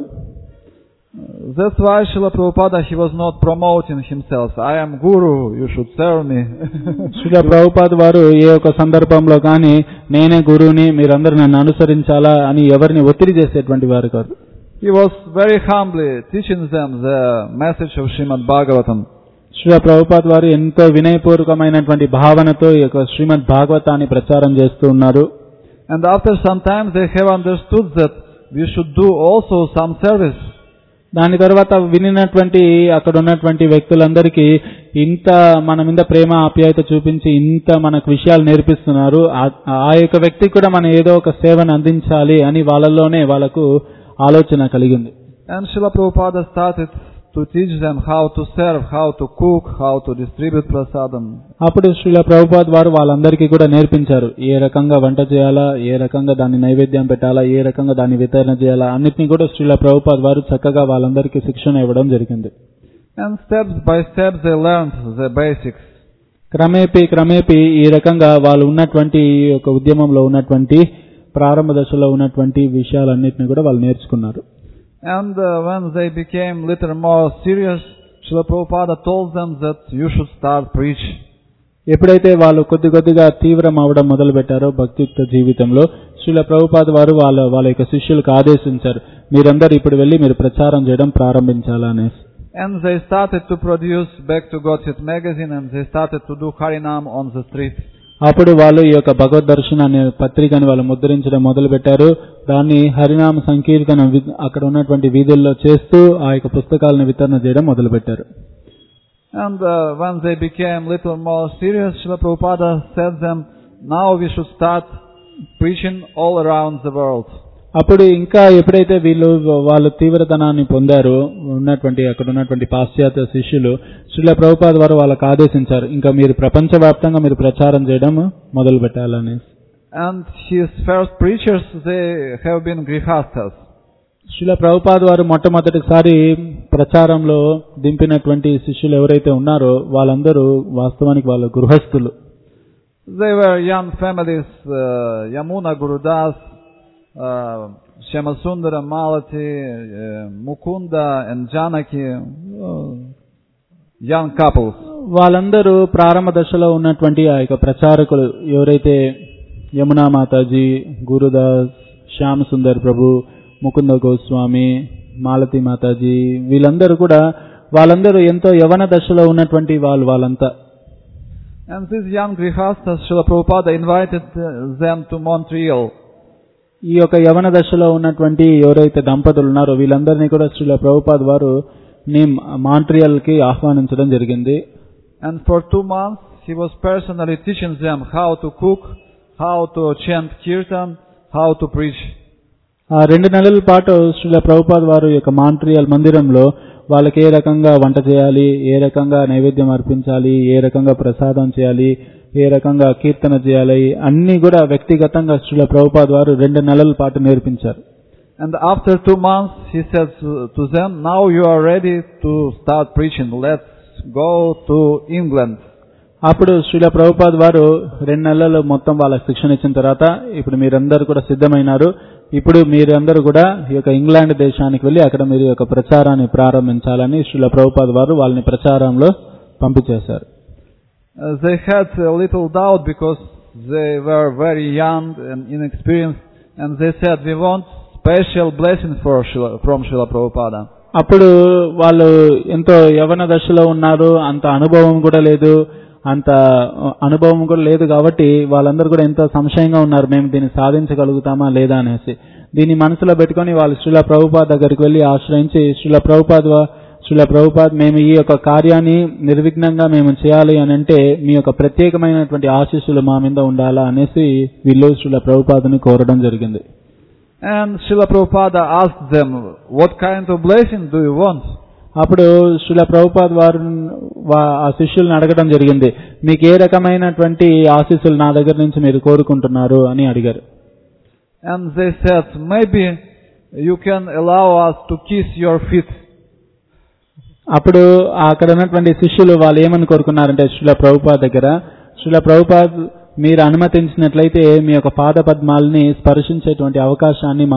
That's why Srila Prabhupada, he was not promoting himself. I am Guru, you should serve me. Srila Prabhupad వారు ఏ ఒక సందర్భంలో కానీ నేనే గురువుని, మీరందరూ నన్ను అనుసరించాలా అని ఎవరిని ఒత్తిడి చేసేటువంటి వారు కాదు. He was very humbly teaching them the message of Srimad Bhagavatam. Srila Prabhupad వారు ఎంతో వినయపూర్వకమైనటువంటి భావనతో ఈ యొక్క శ్రీమద్ భాగవతాన్ని ప్రచారం చేస్తూ ఉన్నారు. And after some time they have understood that we should do also some service. దాని తర్వాత వినినటువంటి అక్కడ ఉన్నటువంటి వ్యక్తులందరికీ ఇంత మన మీద ప్రేమ ఆప్యాయత చూపించి ఇంత మనకు విషయాలు నేర్పిస్తున్నారు, ఆ యొక్క వ్యక్తికి కూడా మనం ఏదో ఒక సేవను అందించాలి అని వాళ్ళలోనే వాళ్ళకు ఆలోచన కలిగింది. And Srila Prabhupada started to teach them how to serve, how to cook, how to distribute prasadam. అప్పుడు శ్రీల ప్రభుపాద్ వారు వాళ్ళందరికీ కూడా నేర్పించారు ఏ రకంగా వంట చేయాలా, ఏ రకంగా దాన్ని నైవేద్యం పెట్టాలా, ఏ రకంగా దాన్ని వితరణ చేయాలా అన్నిటిని కూడా శ్రీల ప్రభుపాద్ వారు చక్కగా వాళ్ళందరికీ శిక్షణ ఇవ్వడం జరిగింది. And steps by steps they learned the basics. క్రమేపీ ఈ రకంగా వాళ్ళు ఉన్నటువంటి ఒక ఉద్యమంలో ఉన్నటువంటి ప్రారంభ దశలో ఉన్నటువంటి విషయాలన్నిటిని కూడా వాళ్ళు నేర్చుకున్నారు. And when they became little more serious, Srila Prabhupada told them that you should start preach. ఎప్పుడైతే వాళ్ళు కొద్దిగా తీవ్రం అవడం మొదలు పెట్టారో భక్తియుక్త జీవితంలో శ్రీల ప్రభుపాద వారు వాళ్ళ యొక్క శిష్యులకు ఆదేశించారు, మీరందరూ ఇప్పుడు వెళ్ళి మీరు ప్రచారం చేయడం ప్రారంభించాలనేసి. And they started to produce Back to Godhead magazine, and they started to do Harinam on the street. అప్పుడు వాళ్ళు ఈ యొక్క భగవద్ దర్శన అనే పత్రికను వాళ్ళు ముద్రించడం మొదలు పెట్టారు. దాన్ని హరినామ సంకీర్తన అక్కడ ఉన్నటువంటి వీధుల్లో చేస్తూ ఆ యొక్క పుస్తకాలను వితరణ చేయడం మొదలు పెట్టారు. And when they became little more serious, Srila Prabhupada said them, now we should start preaching all around the world. అప్పుడు ఇంకా ఎప్పుడైతే వాళ్ళు తీవ్రతనాన్ని పొందారో అక్కడ ఉన్నటువంటి పాశ్చాత్య శిష్యులు శ్రీల ప్రభుపాద వారు వాళ్ళకు ఆదేశించారు, ఇంకా మీరు ప్రపంచవ్యాప్తంగా మీరు ప్రచారం చేయడం మొదలు పెట్టాలని. And his first preachers, they have been grihasthas. Srila Prabhupada వారు మొట్టమొదటిసారి ప్రచారంలో దింపినటువంటి శిష్యులు ఎవరైతే ఉన్నారో వాళ్ళందరూ వాస్తవానికి వాళ్ళ గృహస్థులు. They were young families, Yamuna Gurudas, Shyamasundara Malati, Mukunda and Janaki, young couples. వాళ్ళందరూ ప్రారంభ దశలో ఉన్నటువంటి ఆ యొక్క ప్రచారకులు ఎవరైతే యమునా మాతాజీ, గురుదాస్, శ్యామ సుందర్ ప్రభు, ముకుంద గోస్వామి, మాలతి మాతాజీ, వాళ్ళందరూ ఎంతో యవన దశలో ఉన్నటువంటి వాళ్ళంతా. And these young grihasthas, Srila Prabhupada invited them to Montreal. ఈ యొక్క యవన దశలో ఉన్నటువంటి ఎవరైతే దంపతులు ఉన్నారో వీళ్ళందరినీ కూడా శ్రీల ప్రభుపాద వారు మాంట్రియల్ కి ఆహ్వానించడం జరిగింది. And for 2 months he was personally teaching them how to cook, how to chant kirtan, how to preach. ఆ 2 నెలల పాటు శ్రీల ప్రభుపాద వారు యొక్క మాంట్రియల్ మందిరంలో వాళ్ళకి ఏ రకంగా వంట చేయాలి, ఏ రకంగా నైవేద్యం అర్పించాలి, ఏ రకంగా ప్రసాదం చేయాలి, ఏ రకంగా కీర్తన చేయాలి అన్ని కూడా వ్యక్తిగతంగా శ్రీల ప్రభుపాద వారు 2 నెలల పాటు నేర్పించారు. And after 2 months he said to them, now you are ready to start preaching, let's go to England. అప్పుడు శ్రీల ప్రభుపాద వారు 2 నెలలు మొత్తం వాళ్ళకి శిక్షణ ఇచ్చిన తర్వాత ఇప్పుడు మీరందరూ కూడా సిద్ధమైనారు, ఇప్పుడు మీరందరూ కూడా ఈ యొక్క ఇంగ్లాండ్ దేశానికి వెళ్లి అక్కడ మీరు యొక్క ప్రచారాన్ని ప్రారంభించాలని శ్రీల ప్రభుపాద వారు వాళ్ళని ప్రచారంలో పంపించేశారు. They had a little doubt because they were very young and inexperienced, and they said, we want special blessing from Srila Prabhupada. అప్పుడు వాళ్ళు ఎంతో యవన దశలో ఉన్నారు, అంత అనుభవం కూడా లేదు కాబట్టి వాళ్ళందరూ కూడా ఎంతో సంశయంగా ఉన్నారు, మేము దీన్ని సాధించగలుగుతామా లేదా అనేసి. దీన్ని మనసులో పెట్టుకొని వాళ్ళు శ్రీల ప్రభుపాద దగ్గరికి వెళ్లి ఆశ్రయించి శ్రీల ప్రభుపాద మేము ఈ యొక్క కార్యాన్ని నిర్విఘ్నంగా మేము చేయాలి అని అంటే మీ యొక్క ప్రత్యేకమైనటువంటి ఆశీస్సులు మా మీద ఉండాలా అనేసి వీళ్ళు శ్రీల ప్రభుపాదని కోరడం జరిగింది. And Srila Prabhupada asked them, what kind of blessing do you want? అప్పుడు శ్రీల ప్రభుపాద వారు ఆ శిష్యుల్ని అడగడం జరిగింది, మీకు ఏ రకమైనటువంటి ఆశీస్సులు నా దగ్గర నుంచి మీరు కోరుకుంటున్నారు అని అడిగారు. And they said, maybe you can allow us to kiss your feet. అప్పుడు అక్కడ ఉన్నటువంటి శిష్యులు వాళ్ళు ఏమని కోరుకున్నారంటే శ్రీల ప్రభుపాద దగ్గర, శ్రీల ప్రభుపాద మీరు అనుమతించినట్లయితే మీ యొక్క పాద పద్మాలని స్పర్శించేటువంటి అవకాశాన్ని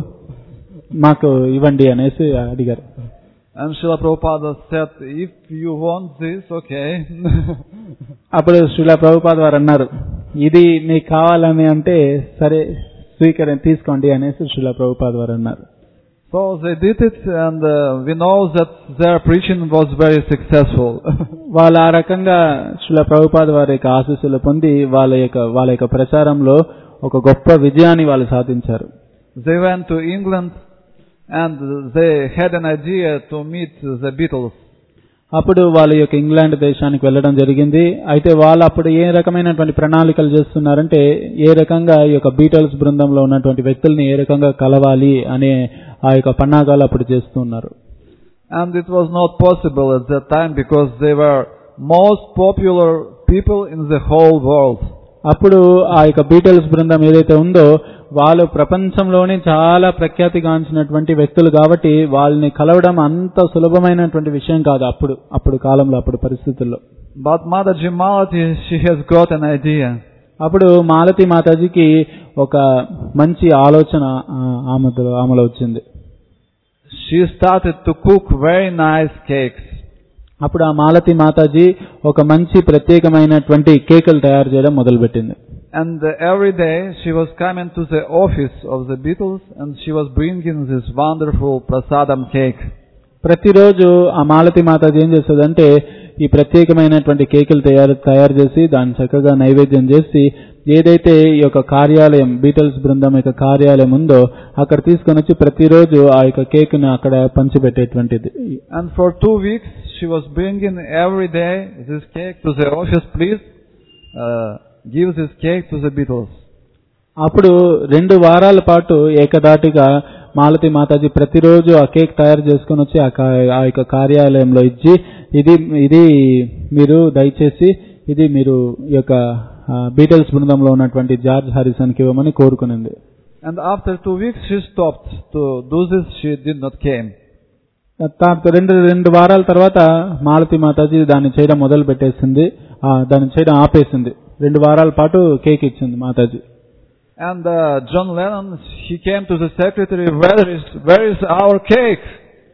మాకు ఇవ్వండి అనేసి అడిగారు. And Srila Prabhupada said, if you want this, okay. అప్పుడు శ్రీల ప్రభుపాద వారు అన్నారు, ఇది మీకు కావాలని అంటే సరే తీసుకోండి అనేసి శ్రీల ప్రభుపాద వారు అన్నారు. So they did it, and we know that their preaching was very successful. వాళ్ళు ఆ రకంగా శ్రీల ప్రభుపాద వారి యొక్క ఆశీస్సులు పొంది వాళ్ళ యొక్క ప్రచారంలో ఒక గొప్ప విజయాన్ని వాళ్ళు సాధించారు. They went to England and they had an idea to meet the Beatles. అప్పుడు వాళ్ళ యొక్క ఇంగ్లాండ్ దేశానికి వెళ్ళడం జరిగింది. అయితే వాళ్ళు అప్పుడు ఏ రకమైనటువంటి ప్రణాళికలు చేస్తున్నారంటే ఏ రకంగా ఈ యొక్క బీటల్స్ బృందంలో ఉన్నటువంటి వ్యక్తుల్ని ఏ రకంగా కలవాలి అనే ఆ యొక్క పన్నాగాలు అప్పుడు చేస్తున్నారు. And it was not possible at that time because they were most popular people in the whole world. అప్పుడు ఆ యొక్క బీటల్స్ బృందం ఏదైతే ఉందో వాళ్ళు ప్రపంచంలోనే చాలా ప్రఖ్యాతిగాంచినటువంటి వ్యక్తులు కాబట్టి వాళ్ళని కలవడం అంత సులభమైనటువంటి విషయం కాదు అప్పుడు కాలంలో అప్పుడు పరిస్థితుల్లో. But Mataji Malati, she has got an idea. అప్పుడు మాలతి మాతాజీకి ఒక మంచి ఆలోచన ఆమెలో వచ్చింది. She started to cook very nice cakes. అప్పుడు ఆ మాలతి మాతాజీ ఒక మంచి ప్రత్యేకమైనటువంటి కేకులు తయారు చేయడం మొదలుపెట్టింది. And every day she was coming to the office of the Beatles and she was bringing this wonderful prasadam cake. ప్రతిరోజు ఆ మాలతి మాతాజీ ఏం చేస్తుందంటే ఈ ప్రత్యేకమైనటువంటి కేకులు తయారు చేసి దాన్ని చక్కగా నైవేద్యం చేసి ఏదైతే ఈ యొక్క కార్యాలయం బీటల్స్ బృందం యొక్క కార్యాలయం ఉందో అక్కడ తీసుకొని వచ్చి ప్రతిరోజు ఆ యొక్క కేకును అక్కడ పంచిపెట్టేటువంటిది. And for 2 weeks she was bringing every day this cake to the office. Please give this cake to the Beatles. అప్పుడు 2 వారాల పాటు ఏకదాటిగా మాలతి మాతాజీ ప్రతిరోజు ఆ కేక్ తయారు చేసుకుని వచ్చి ఆ యొక్క కార్యాలయంలో ఇచ్చి ఇది మీరు దయచేసి ఇది మీరు ఈ యొక్క బీటల్స్ బృందంలో ఉన్నటువంటి జార్జ్ హారిసన్ కి ఇవ్వమని కోరుకునింది. And after 2 weeks she stopped to do this. She did not came. 2 వారాల తర్వాత మాలతి మాతాజీ దాన్ని చేయడం మొదలు పెట్టేసింది. దాన్ని చేయడం ఆపేసింది. 2 వారాల పాటు కేక్ ఇచ్చింది Mataji. And John Lennon, he came to the secretary, where is our cake?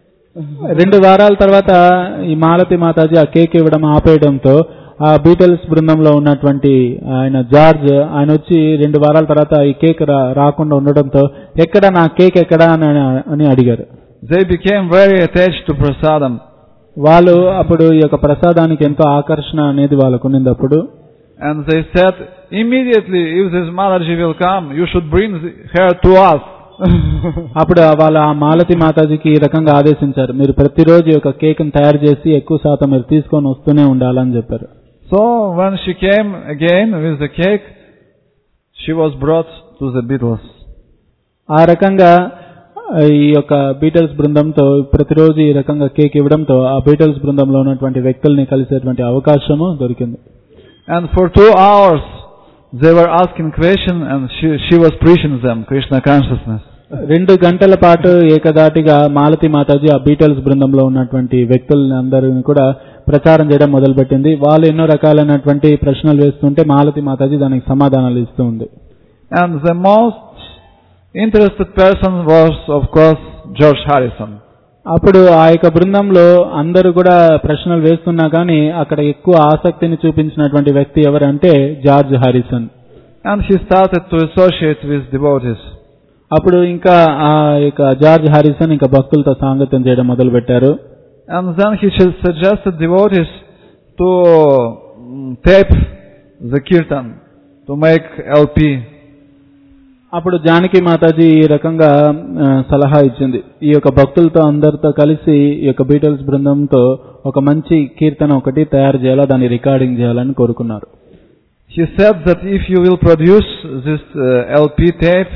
2 వారాల తర్వాత ఈ మాలతి మాతాజీ ఆ కేక్ ఇవ్వడం ఆపేయడంతో ఆ బీటల్స్ బృందంలో ఉన్నటువంటి ఆయన జార్జ్ ఆయన వచ్చి 2 వారాల తర్వాత ఈ కేక్ రాకుండా ఉండడంతో ఎక్కడ నా కేక్ ఎక్కడా అని అడిగారు. They became very attached to prasadam. వాళ్ళు అప్పుడు ఈ యొక్క ప్రసాదానికి ఎంతో ఆకర్షణ అనేది వాళ్ళకు ఉన్నది అప్పుడు. And they said, immediately if this Mataji will come, you should bring her to us. అప్పుడు వాళ్ళ ఆ మాలతి మాతాజీకి ఈ రకంగా ఆదేశించారు, మీరు ప్రతిరోజు ఒక కేక్ ని తయారు చేసి ఎక్కువ శాతం మీరు తీసుకొని వస్తూనే ఉండాలని చెప్పారు. So when she came again with the cake, she was brought to the Beatles. ఆ రకంగా ఈ యొక్క బీటల్స్ బృందంతో ప్రతిరోజు ఈ రకంగా కేక్ ఇవ్వడంతో ఆ బీటల్స్ బృందంలో ఉన్నటువంటి వ్యక్తుల్ని కలిసేటువంటి అవకాశము దొరికింది. And for 2 hours they were asking questions and she was preaching them Krishna consciousness. 2 గంటల పాటు ఏకదాటిగా మాలతి మాతాజీ ఆ బీటల్స్ బృందంలో ఉన్నటువంటి వ్యక్తులందరిని కూడా ప్రచారం చేయడం మొదలుపెట్టింది. వాళ్ళు ఎన్నో రకాలైనటువంటి ప్రశ్నలు వేస్తుంటే మాలతి మాతాజీ దానికి సమాధానాలు ఇస్తూ ఉంది. And the most interested person was of course George Harrison. అప్పుడు ఆ యొక్క బృందంలో అందరూ కూడా ప్రశ్నలు వేస్తున్నా కానీ అక్కడ ఎక్కువ ఆసక్తిని చూపించినటువంటి వ్యక్తి ఎవరంటే George Harrison. And he started to associate with devotees. అప్పుడు ఇంకా ఆ యొక్క జార్జ్ హారిసన్ ఇంకా భక్తులతో సాంగత్యం చేయడం మొదలు పెట్టారు. And then he suggested devotees to tape the kirtan, to make LP. అప్పుడు జానకి మాతాజీ ఈ రకంగా సలహా ఇచ్చింది, ఈ యొక్క భక్తులతో అందరితో కలిసి ఈ యొక్క బీటల్స్ బృందంతో ఒక మంచి కీర్తన ఒకటి తయారు చేయాలా, దాన్ని రికార్డింగ్ చేయాలని కోరుకున్నారు. He said that if you will produce this LP tape,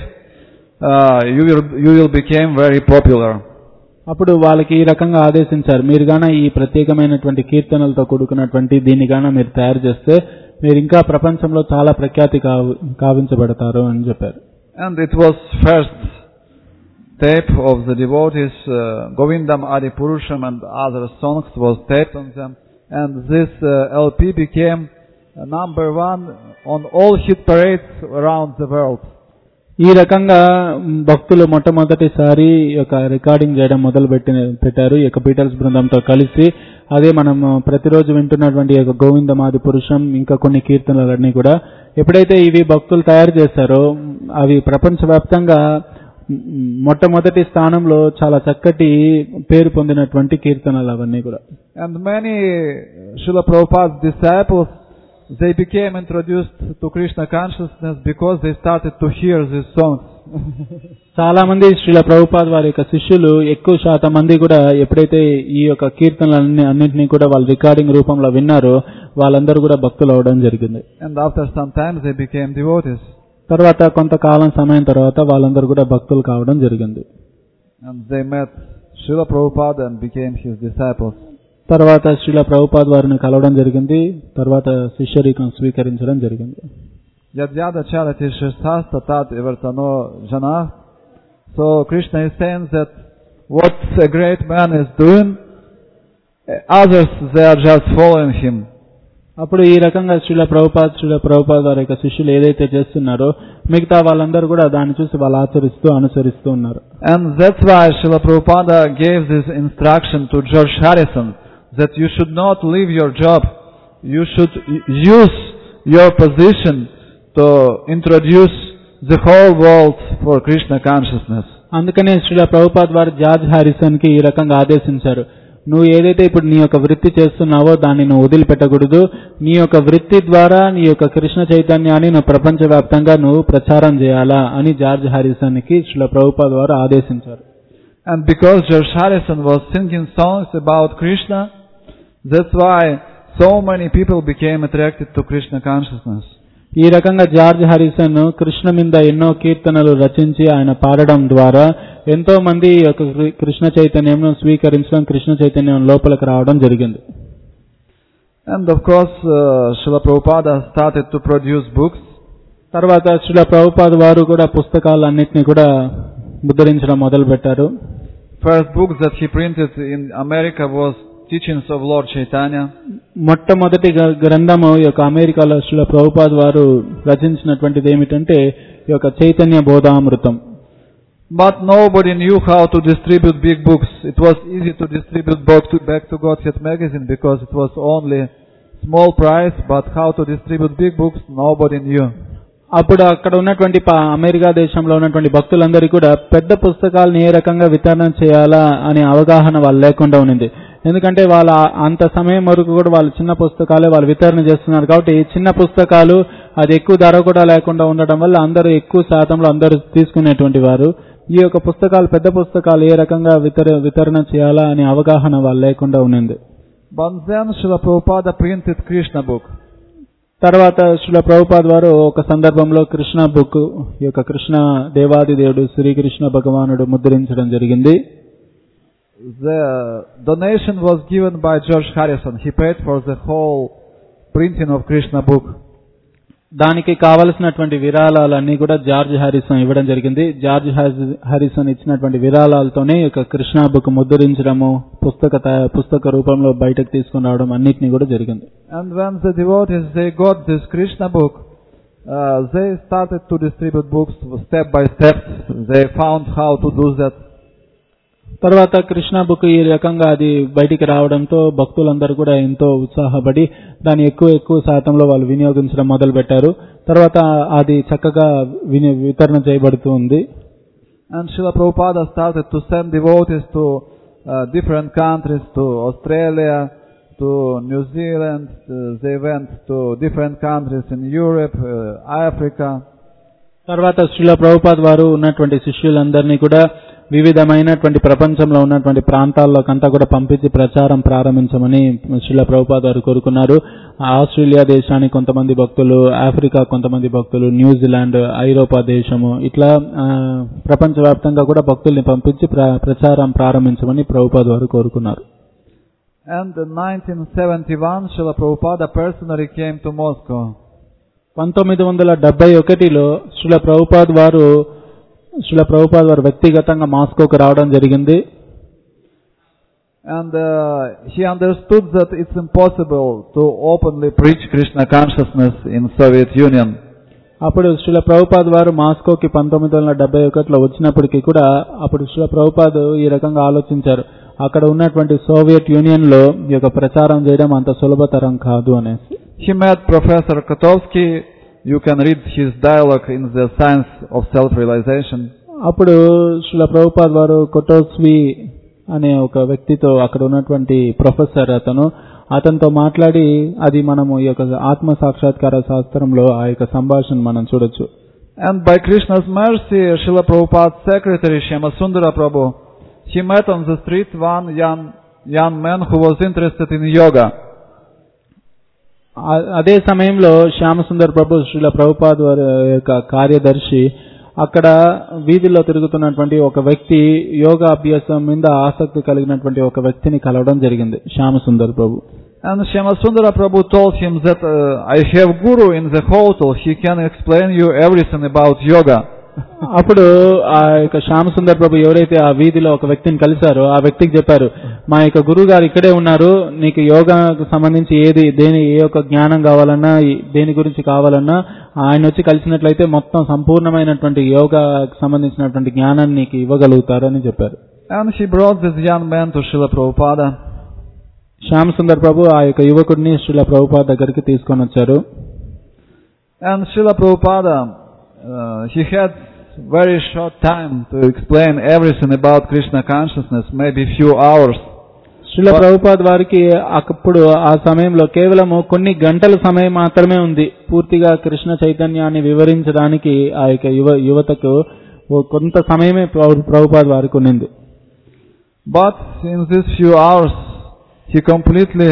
you will become very popular. అప్పుడు వాళ్ళకి ఈ రకంగా ఆదేశించారు, మీరు గాన ఈ ప్రత్యేకమైనటువంటి కీర్తనలతో కూడుకున్నటువంటి దీన్ని గాన మీరు తయారు చేస్తే మీరు ఇంకా ప్రపంచంలో చాలా ప్రఖ్యాతి కావించబడతారు అని చెప్పారు. And it was first tape of the devotees, Govindam Adi Purusham and other songs was taped on them, and this LP became #1 on all hit parades around the world. ఈ రకంగా భక్తులు మొట్టమొదటిసారి యొక్క రికార్డింగ్ చేయడం మొదలు పెట్టారు ఈ యొక్క బీటల్స్ బృందంతో కలిసి. అదే మనం ప్రతిరోజు వింటున్నటువంటి యొక్క గోవిందమాది పురుషం ఇంకా కొన్ని కీర్తనలన్నీ కూడా ఎప్పుడైతే ఇవి భక్తులు తయారు చేశారో అవి ప్రపంచవ్యాప్తంగా మొట్టమొదటి స్థానంలో చాలా చక్కటి పేరు పొందినటువంటి కీర్తనలు అవన్నీ కూడా. And many Srila Prabhupada's disciples, they became introduced to Krishna consciousness because they started to hear these songs. చాలా మంది శ్రీల ప్రభుపాద్ వారి యొక్క శిష్యులు ఎక్కువ శాతం మంది కూడా ఎప్పుడైతే ఈ యొక్క కీర్తనలన్నింటినీ కూడా వాళ్ళు రికార్డింగ్ రూపంలో విన్నారో వాళ్ళందరూ కూడా భక్తులు అవడం జరిగింది. And after some time they became devotees. తర్వాత కొంతకాలం సమయం తర్వాత వాళ్ళందరూ కూడా భక్తులు కావడం జరిగింది. And they met Srila Prabhupada and became his disciples. తర్వాత శ్రీల ప్రభుపాద్ వారిని కలవడం జరిగింది. తర్వాత శిష్యరీకం స్వీకరించడం జరిగింది. Yadyadacharati Shastha Tat Ivartano Jana. So Krishna is saying that what a great man is doing, others they are just following him. అప్పుడు ఈ రకంగా శ్రీల ప్రభుపాద్ వారి యొక్క శిష్యులు ఏదైతే చేస్తున్నారో మిగతా వాళ్ళందరూ కూడా దాన్ని చూసి వాళ్ళు అనుసరిస్తూ ఉన్నారు. And that's why Srila Prabhupada gave this instruction to George Harrison that you should not leave your job. You should use your position to introduce the whole world for Krishna consciousness. అందుకనే శ్రీల ప్రభుపాద్ వారు జార్జ్ హారిసన్ కి ఈ రకంగా ఆదేశించారు, నువ్వు ఏదైతే ఇప్పుడు నీ యొక్క వృత్తి చేస్తున్నావో దాన్ని నువ్వు వదిలిపెట్టకూడదు. నీ యొక్క వృత్తి ద్వారా నీ యొక్క కృష్ణ చైతన్యాన్ని నువ్వు ప్రపంచవ్యాప్తంగా నువ్వు ప్రచారం చేయాలా అని జార్జ్ హారిసన్ కి శ్రీల ప్రభుపాద్ వారు ఆదేశించారు. And because George Harrison was singing songs about Krishna, that's why so many people became attracted to Krishna consciousness. ఈ రకంగా జార్జ్ హారిసన్ కృష్ణ మీద ఎన్నో కీర్తనలు రచించి ఆయన పాడడం ద్వారా ఎంతో మంది కృష్ణ చైతన్యం స్వీకరించడం, కృష్ణ చైతన్యం లోపలికి రావడం జరిగింది. And of course Srila Prabhupada started to produce books. తర్వాత శ్రీల ప్రభుపాద్ వారు కూడా పుస్తకాలన్నింటినీ కూడా ముద్రించడం మొదలు పెట్టారు. First book that he printed in America was Teachings of Lord Chaitanya. మొట్టమొదటి గ్రంథము ఈ యొక్క అమెరికాలో శ్రీల ప్రభుపాద్ వారు రచించినటువంటిది ఏమిటంటే ఈ యొక్క Chaitanya బోధామృతం. But nobody knew how to distribute big books. It was easy to distribute Back to Godhead magazine because it was only small price, but how to distribute big books nobody knew. అప్పుడు అక్కడ ఉన్నటువంటి అమెరికా దేశంలో ఉన్నటువంటి భక్తులందరికీ కూడా పెద్ద పుస్తకాలను ఏ రకంగా వితరణ చేయాలా అనే అవగాహన వాళ్ళు లేకుండా ఉన్నింది. ఎందుకంటే వాళ్ళ అంత సమయం వరకు కూడా వాళ్ళు చిన్న పుస్తకాలే వాళ్ళు వితరణ చేస్తున్నారు. కాబట్టి చిన్న పుస్తకాలు అది ఎక్కువ ధర కూడా లేకుండా ఉండడం వల్ల అందరూ ఎక్కువ శాతంలో అందరూ తీసుకునేటువంటి వారు. ఈ యొక్క పుస్తకాలు పెద్ద పుస్తకాలు ఏ రకంగా వితరణ చేయాలా అనే అవగాహన వాళ్ళు లేకుండా ఉన్నింది. But then Srila Prabhupada printed Krishna book. తర్వాత శ్రీల ప్రభుపాద్ వారు ఒక సందర్భంలో కృష్ణ బుక్, ఈ యొక్క కృష్ణ దేవాది దేవుడు శ్రీకృష్ణ భగవానుడు ముద్రించడం జరిగింది. The donation was given by George Harrison. He paid for the whole printing of Krishna book. దానికి కావలసినటువంటి విరాళాలన్నీ కూడా జార్జ్ హారిసన్ ఇవ్వడం జరిగింది. జార్జ్ హారిసన్ ఇచ్చినటువంటి విరాళాలతోనే ఈ యొక్క కృష్ణ బుక్ ముద్రించడము, పుస్తక రూపంలో బయటకు తీసుకుని రావడం అన్నిటినీ కూడా జరిగింది. And when the devotees they got this Krishna book, they started to distribute books step by step. They found how to do that. తర్వాత కృష్ణ బుక్ ఈ రకంగా అది బయటికి రావడంతో భక్తులందరూ కూడా ఎంతో ఉత్సాహపడి దాన్ని ఎక్కువ శాతంలో వాళ్ళు వినియోగించడం మొదలు పెట్టారు. తర్వాత అది చక్కగా వితరణ చేయబడుతూ ఉంది. And Srila Prabhupada started to send devotees to different countries, to Australia, to New Zealand. They went to different countries in Europe, Africa. తర్వాత శ్రీల ప్రభుపాద్ వారు ఉన్నటువంటి శిష్యులందరినీ కూడా వివిధమైనటువంటి ప్రపంచంలో ఉన్నటువంటి ప్రాంతాల్లోకంతా కూడా పంపించి ప్రచారం ప్రారంభించమని శ్రీల ప్రభుపాద్ వారు కోరుకున్నారు. ఆస్ట్రేలియా దేశానికి కొంతమంది భక్తులు, ఆఫ్రికా కొంతమంది భక్తులు, న్యూజిలాండ్, ఐరోపా దేశము, ఇట్లా ప్రపంచవ్యాప్తంగా కూడా భక్తుల్ని పంపించి ప్రచారం ప్రారంభించమని ప్రభుపాద్ వారు కోరుకున్నారు. And in 1971 Srila Prabhupada personally came to Moscow. 1971లో Srila Prabhupad వారు వ్యక్తిగతంగా మాస్కోకు రావడం జరిగింది. And he understood that it's impossible to openly preach Krishna consciousness in Soviet Union. అప్పుడు శ్రీల ప్రభుపాద్ వారు మాస్కోకి 1971లో వచ్చినప్పటికీ కూడా అప్పుడు శ్రీల ప్రభుపాద్ ఈ రకంగా ఆలోచించారు, అక్కడ ఉన్నటువంటి సోవియట్ యూనియన్ లో ఈ యొక్క ప్రచారం చేయడం అంత సులభతరం కాదు అనేసి. He met Professor Kotovsky. You can read his dialogue in the Science of Self-Realization. అప్పుడు శ్రీల ప్రభుపాద్ వారు కొటోస్వి అనే ఒక వ్యక్తితో, అక్కడ ఉన్నటువంటి ప్రొఫెసర్ అతనితో మాట్లాడి అది మనము ఈ యొక్క ఆత్మ సాక్షాత్కార శాస్త్రంలో ఆ యొక్క సంభాషణ మనం చూడొచ్చు. And by Krishna's mercy, Srila Prabhupada's secretary Shyamasundara Prabhu, he met on the street one young man who was interested in yoga. అదే సమయంలో శ్యామసుందర్ ప్రభు శ్రీల ప్రభుపాద్ వారి యొక్క కార్యదర్శి అక్కడ వీధిలో తిరుగుతున్నటువంటి ఒక వ్యక్తి యోగా అభ్యాసం మీద ఆసక్తి కలిగినటువంటి ఒక వ్యక్తిని కలవడం జరిగింది శ్యామసుందర్ ప్రభు. And Shyamasundara Prabhu told him that I have guru in the hotel. He can explain you everything about yoga. అప్పుడు ఆ యొక్క శ్యామ సుందర్ ప్రభు ఎవరైతే ఆ వీధిలో ఒక వ్యక్తిని కలిశారో ఆ వ్యక్తికి చెప్పారు, మా యొక్క గురువు గారు ఇక్కడే ఉన్నారు, నీకు యోగాకు సంబంధించి ఏ యొక్క జ్ఞానం కావాలన్నా దేని గురించి కావాలన్నా ఆయన వచ్చి కలిసినట్లయితే మొత్తం సంపూర్ణమైనటువంటి యోగాకు సంబంధించినటువంటి జ్ఞానాన్ని నీకు ఇవ్వగలుగుతారు అని చెప్పారు. And he brought this young man to Srila Prabhupada. Shyama Sundar ప్రభు ఆ యొక్క యువకుడిని శ్రీల ప్రభుపాద దగ్గరికి తీసుకొని వచ్చారు. And Srila Prabhupada, he had very short time to explain everything about Krishna consciousness, maybe few hours. Srila Prabhupada వారికి అప్పుడు ఆ సమయంలో కేవలము కొన్ని గంటల సమయం మాత్రమే ఉంది పూర్తిగా కృష్ణ చైతన్యాన్ని వివరించడానికి. ఆ యొక్క యువతకు కొంత సమయమే ప్రభుపాద వారికి ఉన్నింది. But in these few hours, he completely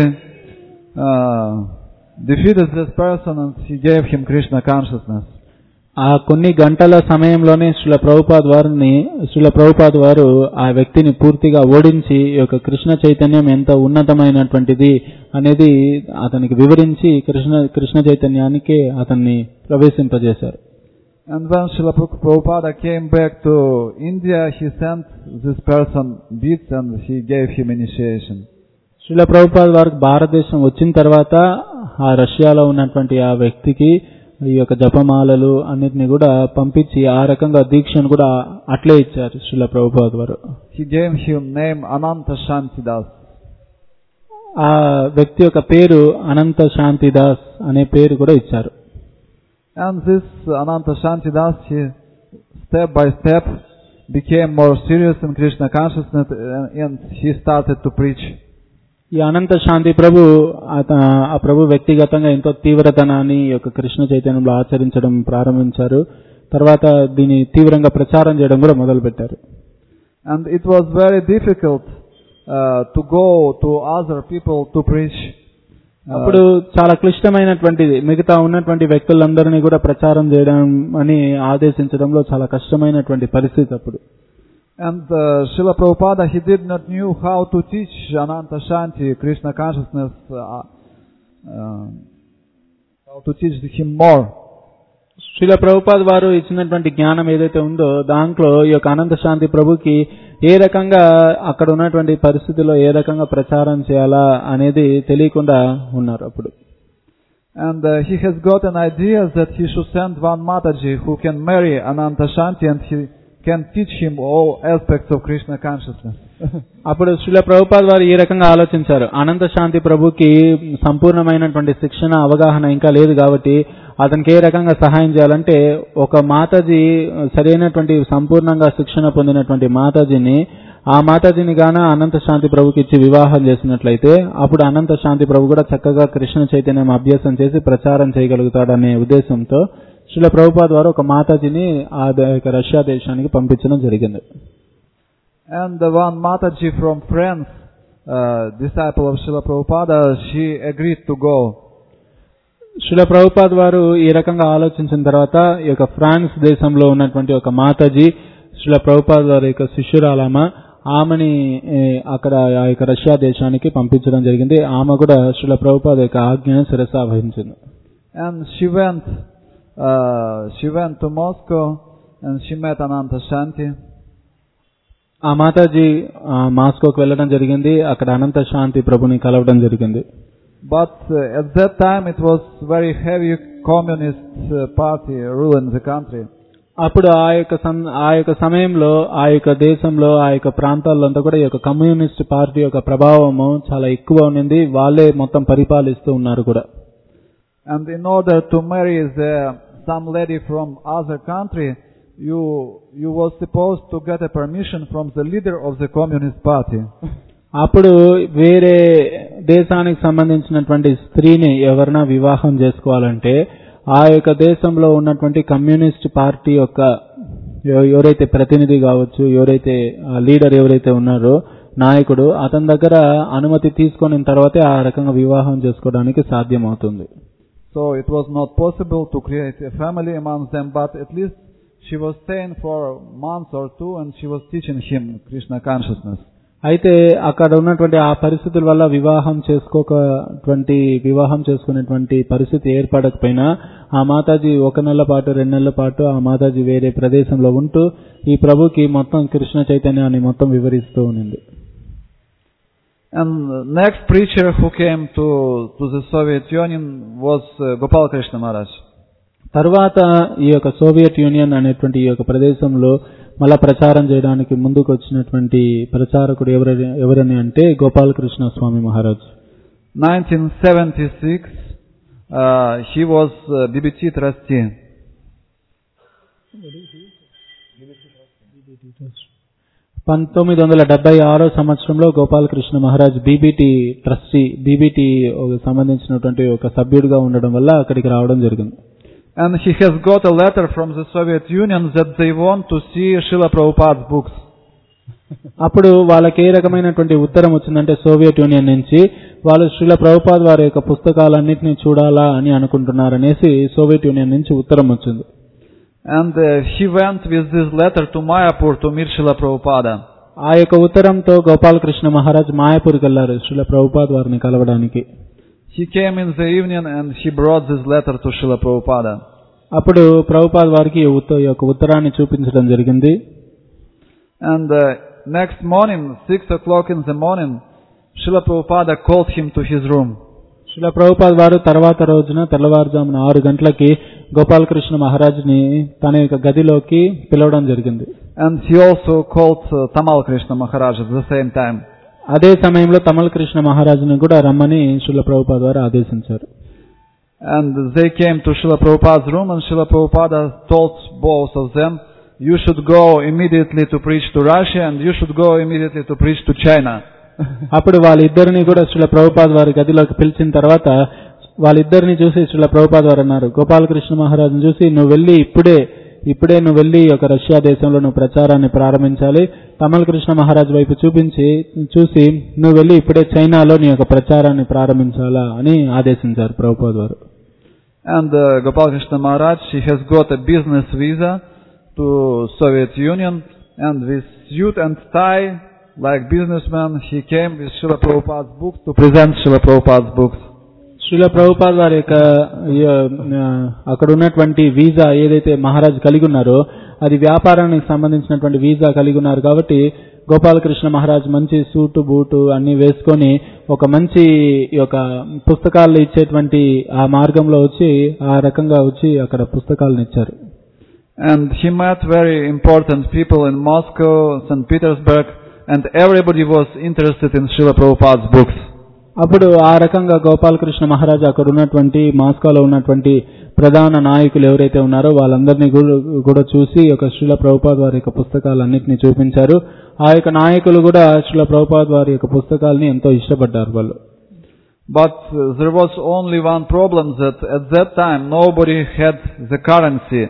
defeated this person and he gave him Krishna consciousness. ఆ కొన్ని గంటల సమయంలోనే శ్రీల ప్రభుపాద వారు ఆ వ్యక్తిని పూర్తిగా ఓడించి ఈ యొక్క కృష్ణ చైతన్యం ఎంత ఉన్నతమైనటువంటిది అనేది అతనికి వివరించి కృష్ణ చైతన్యానికి అతన్ని ప్రవేశింపజేశారు. And when Srila Prabhupada came back to India, he sent this person beads and he gave him initiation. Srila Prabhupada వారికి భారతదేశం వచ్చిన తర్వాత ఆ రష్యాలో ఉన్నటువంటి ఆ వ్యక్తికి ఈ యొక్క జపమాలలు అన్నిటిని కూడా పంపించి ఆ రకంగా దీక్షను కూడా అట్లే ఇచ్చారు శ్రీల ప్రభుపాద వారు. He gave him name Ananta Shantidas. ఆ వ్యక్తి యొక్క పేరు అనంత శాంతిదాస్ అనే పేరు కూడా ఇచ్చారు. And this Ananta Shantidas, he step by step became more serious in Krishna consciousness and he started to preach. ఈ అనంత శాంతి ప్రభు ఆ ప్రభు వ్యక్తిగతంగా ఎంతో తీవ్రతనాన్ని యొక్క కృష్ణ చైతన్యంలో ఆచరించడం ప్రారంభించారు. తర్వాత దీన్ని తీవ్రంగా ప్రచారం చేయడం కూడా మొదలు పెట్టారు. And it was very difficult to go to other people to preach. అప్పుడు చాలా క్లిష్టమైనటువంటిది మిగతా ఉన్నటువంటి వ్యక్తులందరినీ కూడా ప్రచారం చేయడం అని ఆదేశించడంలో చాలా కష్టమైనటువంటి పరిస్థితి అప్పుడు. And Srila Prabhupada, he did not knew how to teach Ananta Shanti, Krishna consciousness, how to teach him more. Srila Prabhupada వారు ఇచ్చినటువంటి జ్ఞానం ఏదైతే ఉందో దాంట్లో ఈ యొక్క అనంత శాంతి ప్రభుకి ఏ రకంగా అక్కడ ఉన్నటువంటి పరిస్థితుల్లో ఏ రకంగా ప్రచారం చేయాలా అనేది తెలియకుండా ఉన్నారు అప్పుడు. And he has got an idea that he should send one Mataji who can marry Ananta Shanti and he can teach him all aspects of Krishna consciousness. అప్పుడు శ్రీల ప్రభుపాద వారు ఈ రకంగా ఆలోచించారు, అనంత శాంతి ప్రభుకి సంపూర్ణమైనటువంటి శిక్షణ అవగాహన ఇంకా లేదు కాబట్టి అతనికి ఏ రకంగా సహాయం చేయాలంటే ఒక మాతాజీ సరైనటువంటి సంపూర్ణంగా శిక్షణ పొందినటువంటి మాతాజీని ఆ మాతాజీని గాన అనంత శాంతి ప్రభుకి ఇచ్చి వివాహం చేసినట్లయితే అప్పుడు అనంత శాంతి ప్రభు కూడా చక్కగా కృష్ణ చైతన్యం అభ్యాసం చేసి ప్రచారం చేయగలుగుతాడనే ఉద్దేశంతో శ్రీల ప్రభుపాద వారు ఒక మాతాజీని ఆ రష్యా దేశానికి పంపించడం జరిగింది. And the one Mataji from France, disciple of Srila Prabhupada, she agreed to go. Srila Prabhupada వారు ఈ రకంగా ఆలోచించిన తర్వాత ఈ యొక్క ఫ్రాన్స్ దేశంలో ఉన్నటువంటి ఒక మాతాజీ శ్రీల ప్రభుపాద వారి యొక్క శిష్యురాలమ్మ ఆమెని అక్కడ ఆ యొక్క రష్యా దేశానికి పంపించడం జరిగింది. ఆమె కూడా శ్రీల ప్రభుపాద యొక్క ఆజ్ఞను శిరసావహించింది. And she went to Moscow and she met Ananta Shanti. ఆ మాతాజీ మాస్కోకి వెళ్ళడం జరిగింది. అక్కడ అనంత శాంతి ప్రభుని కలవడం జరిగింది. But at that time it was very heavy communist party ruling the country. అప్పుడు ఆ యొక్క సమయంలో ఆ యొక్క దేశంలో ఆ యొక్క ప్రాంతాల్లో అంతా కూడా ఈ యొక్క కమ్యూనిస్ట్ పార్టీ యొక్క ప్రభావము చాలా ఎక్కువ ఉన్నింది. వాళ్ళే మొత్తం పరిపాలిస్తూ ఉన్నారు కూడా. And in order to marry some lady from other country, you were supposed to get a permission from the leader of the communist party. అప్పుడు వేరే దేశానికి సంబంధించినటువంటి స్త్రీని ఎవరైనా వివాహం చేసుకోవాలంటే ఆ యొక్క దేశంలో ఉన్నటువంటి కమ్యూనిస్ట్ పార్టీ యొక్క ఎవరైతే ప్రతినిధి కావచ్చు, ఎవరైతే లీడర్ ఎవరైతే ఉన్నారో నాయకుడు అతని దగ్గర అనుమతి తీసుకున్న తర్వాతే ఆ రకంగా వివాహం చేసుకోవడానికి సాధ్యమవుతుంది. So it was not possible to create a family among them, but at least she was staying for a month or two and she was teaching him Krishna consciousness. అయితే అక్కడ ఉన్నటువంటి ఆ పరిస్థితుల వల్ల వివాహం చేసుకునేటువంటి పరిస్థితి ఏర్పడకపోయినా ఆ మాతాజీ 1 నెల పాటు 2 నెలల పాటు ఆ మాతాజీ వేరే ప్రదేశంలో ఉంటూ ఈ ప్రభుకి మొత్తం కృష్ణ చైతన్యాన్ని మొత్తం వివరిస్తూ ఉంది. And next preacher who came to the Soviet Union was Gopal Krishna Maharaj. తర్వాత ఈ యొక్క సోవియట్ యూనియన్ అనేటువంటి ఈ యొక్క ప్రదేశంలో మళ్ళా ప్రచారం చేయడానికి ముందుకు వచ్చినటువంటి ప్రచారకుడు ఎవరని అంటే గోపాల్ కృష్ణ స్వామి Maharaj. 1976 he was BBT trustee. 1976 సంవత్సరంలో Gopal Krishna Maharaj BBT trustee BBT సంబంధించినటువంటి ఒక సభ్యుడిగా ఉండడం వల్ల అక్కడికి రావడం జరిగింది. And he has got a letter from the Soviet Union that they want to see Srila Prabhupada's books. అప్పుడు వాళ్ళకి ఏ రకమైనటువంటి ఉత్తరం వచ్చిందంటే సోవియట్ యూనియన్ నుంచి వాళ్ళు శ్రీల ప్రభుపాద్ వారి యొక్క పుస్తకాలన్నింటినీ చూడాలా అని అనుకుంటున్నారనేసి సోవియట్ యూనియన్ నుంచి ఉత్తరం వచ్చింది. And he went with this letter to Mayapur to meet Srila Prabhupada. ఆ యొక్క ఉత్తరంతో గోపాల్ కృష్ణ మహారాజ్ మాయాపూర్కి వెళ్లారు శ్రీల ప్రభుపాద్ వారిని కలవడానికి. He came in the evening and he brought this letter to Srila Prabhupada. అప్పుడు ప్రభుపాద్ వారికి ఈ యొక్క ఉత్తరాన్ని చూపించడం జరిగింది. And next morning, 6 o'clock in the morning, Srila Prabhupada called him to his room. Srila Prabhupad వారు తర్వాత రోజున తెల్లవారుజామున 6 గంటలకి గోపాల్ కృష్ణ మహారాజ్ని తన యొక్క గదిలోకి పిలవడం జరిగింది. And he also called Tamal Krishna Maharaj at the same time. అదే సమయంలో తమల్ కృష్ణ మహారాజుని కూడా రమ్మని శ్రీల ప్రభుపాద్ వారు ఆదేశించారు. And they came to Srila Prabhupada's room and Srila Prabhupada told both of them, you should go immediately to preach to Russia and you should go immediately to preach to China. అప్పుడు వాళ్ళిద్దరిని కూడా శ్రీల ప్రభుపాద్ వారి గదిలోకి పిలిచిన తర్వాత వాళ్ళిద్దరిని చూసి శ్రీల ప్రభుపాద్ వారు అన్నారు, గోపాల్ కృష్ణ మహారాజును చూసి నువ్వు వెళ్ళి ఇప్పుడే నువ్వు వెళ్ళి ఒక రష్యా దేశంలో నువ్వు ప్రచారాన్ని ప్రారంభించాలి. తమల్ కృష్ణ మహారాజ్ వైపు చూసి నువ్వు వెళ్ళి ఇప్పుడే చైనాలో నీ యొక్క ప్రచారాన్ని ప్రారంభించాలా అని ఆదేశించారు ప్రభుపాద్ వారు. And Gopal Krishna Maharaj, he has got a business visa to Soviet Union, and with suit and tie, like businessman, he came with Srila Prabhupada's books to present Srila Prabhupada's books. Srila Prabhupad వారి యొక్క అక్కడ ఉన్నటువంటి వీసా ఏదైతే మహారాజ్ కలిగి ఉన్నారో అది వ్యాపారానికి సంబంధించినటువంటి వీసా కలిగి ఉన్నారు కాబట్టి గోపాలకృష్ణ మహారాజ్ మంచి సూటు బూటు అన్ని వేసుకొని ఒక మంచి యొక్క పుస్తకాలు ఇచ్చేటువంటి ఆ మార్గంలో వచ్చి ఆ రకంగా వచ్చి అక్కడ పుస్తకాలను ఇచ్చారు. And he met very important people in Moscow, St. Petersburg, and everybody was interested in Srila Prabhupada's books. అప్పుడు ఆ రకంగా గోపాలకృష్ణ మహారాజ్ అక్కడ ఉన్నటువంటి మాస్కోలో ఉన్నటువంటి ప్రధాన నాయకులు ఎవరైతే ఉన్నారో వాళ్ళందరినీ కూడా చూసి ఒక శ్రీల ప్రభుపాద్ వారి యొక్క పుస్తకాలన్నింటినీ చూపించారు. ఆ యొక్క నాయకులు కూడా శ్రీల ప్రభుపాద్ వారి యొక్క పుస్తకాలని ఎంతో ఇష్టపడ్డారు వాళ్ళు. But there was only one problem, that at that time nobody had the currency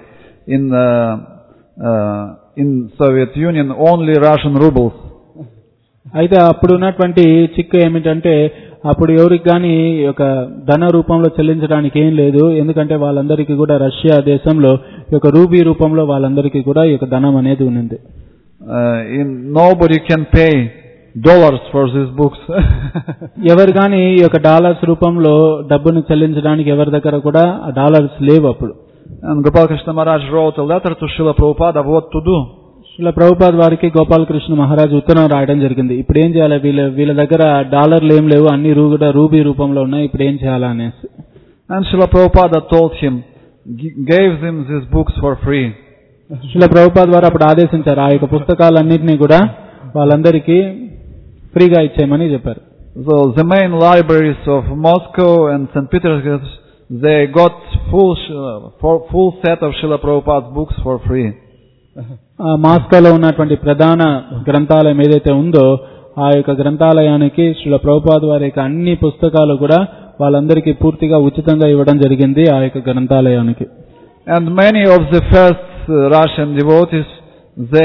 in Soviet Union, only Russian rubles. అయితే అప్పుడు ఉన్నటువంటి చిక్కు ఏమిటంటే అప్పుడు ఎవరికి కానీ ఒక ధన రూపంలో చెల్లించడానికి ఏం లేదు. ఎందుకంటే వాళ్ళందరికీ కూడా రష్యా దేశంలో ఒక రూబీ రూపంలో వాళ్ళందరికీ కూడా ఈ యొక్క ధనం అనేది ఉంది. Nobody can pay dollars for these books. ఎవరు కానీ ఈ యొక్క డాలర్స్ రూపంలో డబ్బును చెల్లించడానికి ఎవరి దగ్గర కూడా డాలర్స్ లేవు అప్పుడు. And Gopal Krishna Maharaj wrote a letter to Srila Prabhupada what to do. Srila Prabhupad వారికి గోపాల్ కృష్ణ మహారాజ్ ఉత్తరం రాయడం జరిగింది. ఇప్పుడు ఏం చేయాలి, వీళ్ళ దగ్గర డాలర్లు ఏం లేవు, అన్ని కూడా రూబీ రూపంలో ఉన్నాయి, ఇప్పుడు ఏం చేయాలా అనేసి. And Srila Prabhupada told him, gave them these books for free. Srila Prabhupad వారు అప్పుడు ఆదేశించారు ఆ యొక్క పుస్తకాలన్నింటినీ కూడా వాళ్ళందరికీ ఫ్రీగా ఇచ్చేయమని చెప్పారు. So the main libraries of Moscow and St. Petersburg, they got full set of Srila Prabhupada's books for free. మాస్కోలో ఉన్నటువంటి ప్రధాన గ్రంథాలయం ఏదైతే ఉందో ఆ యొక్క గ్రంథాలయానికి శ్రీల ప్రభుపాద్ వారి యొక్క అన్ని పుస్తకాలు కూడా వాళ్ళందరికీ పూర్తిగా ఉచితంగా ఇవ్వడం జరిగింది ఆ యొక్క గ్రంథాలయానికి. And many of the first Russian devotees, they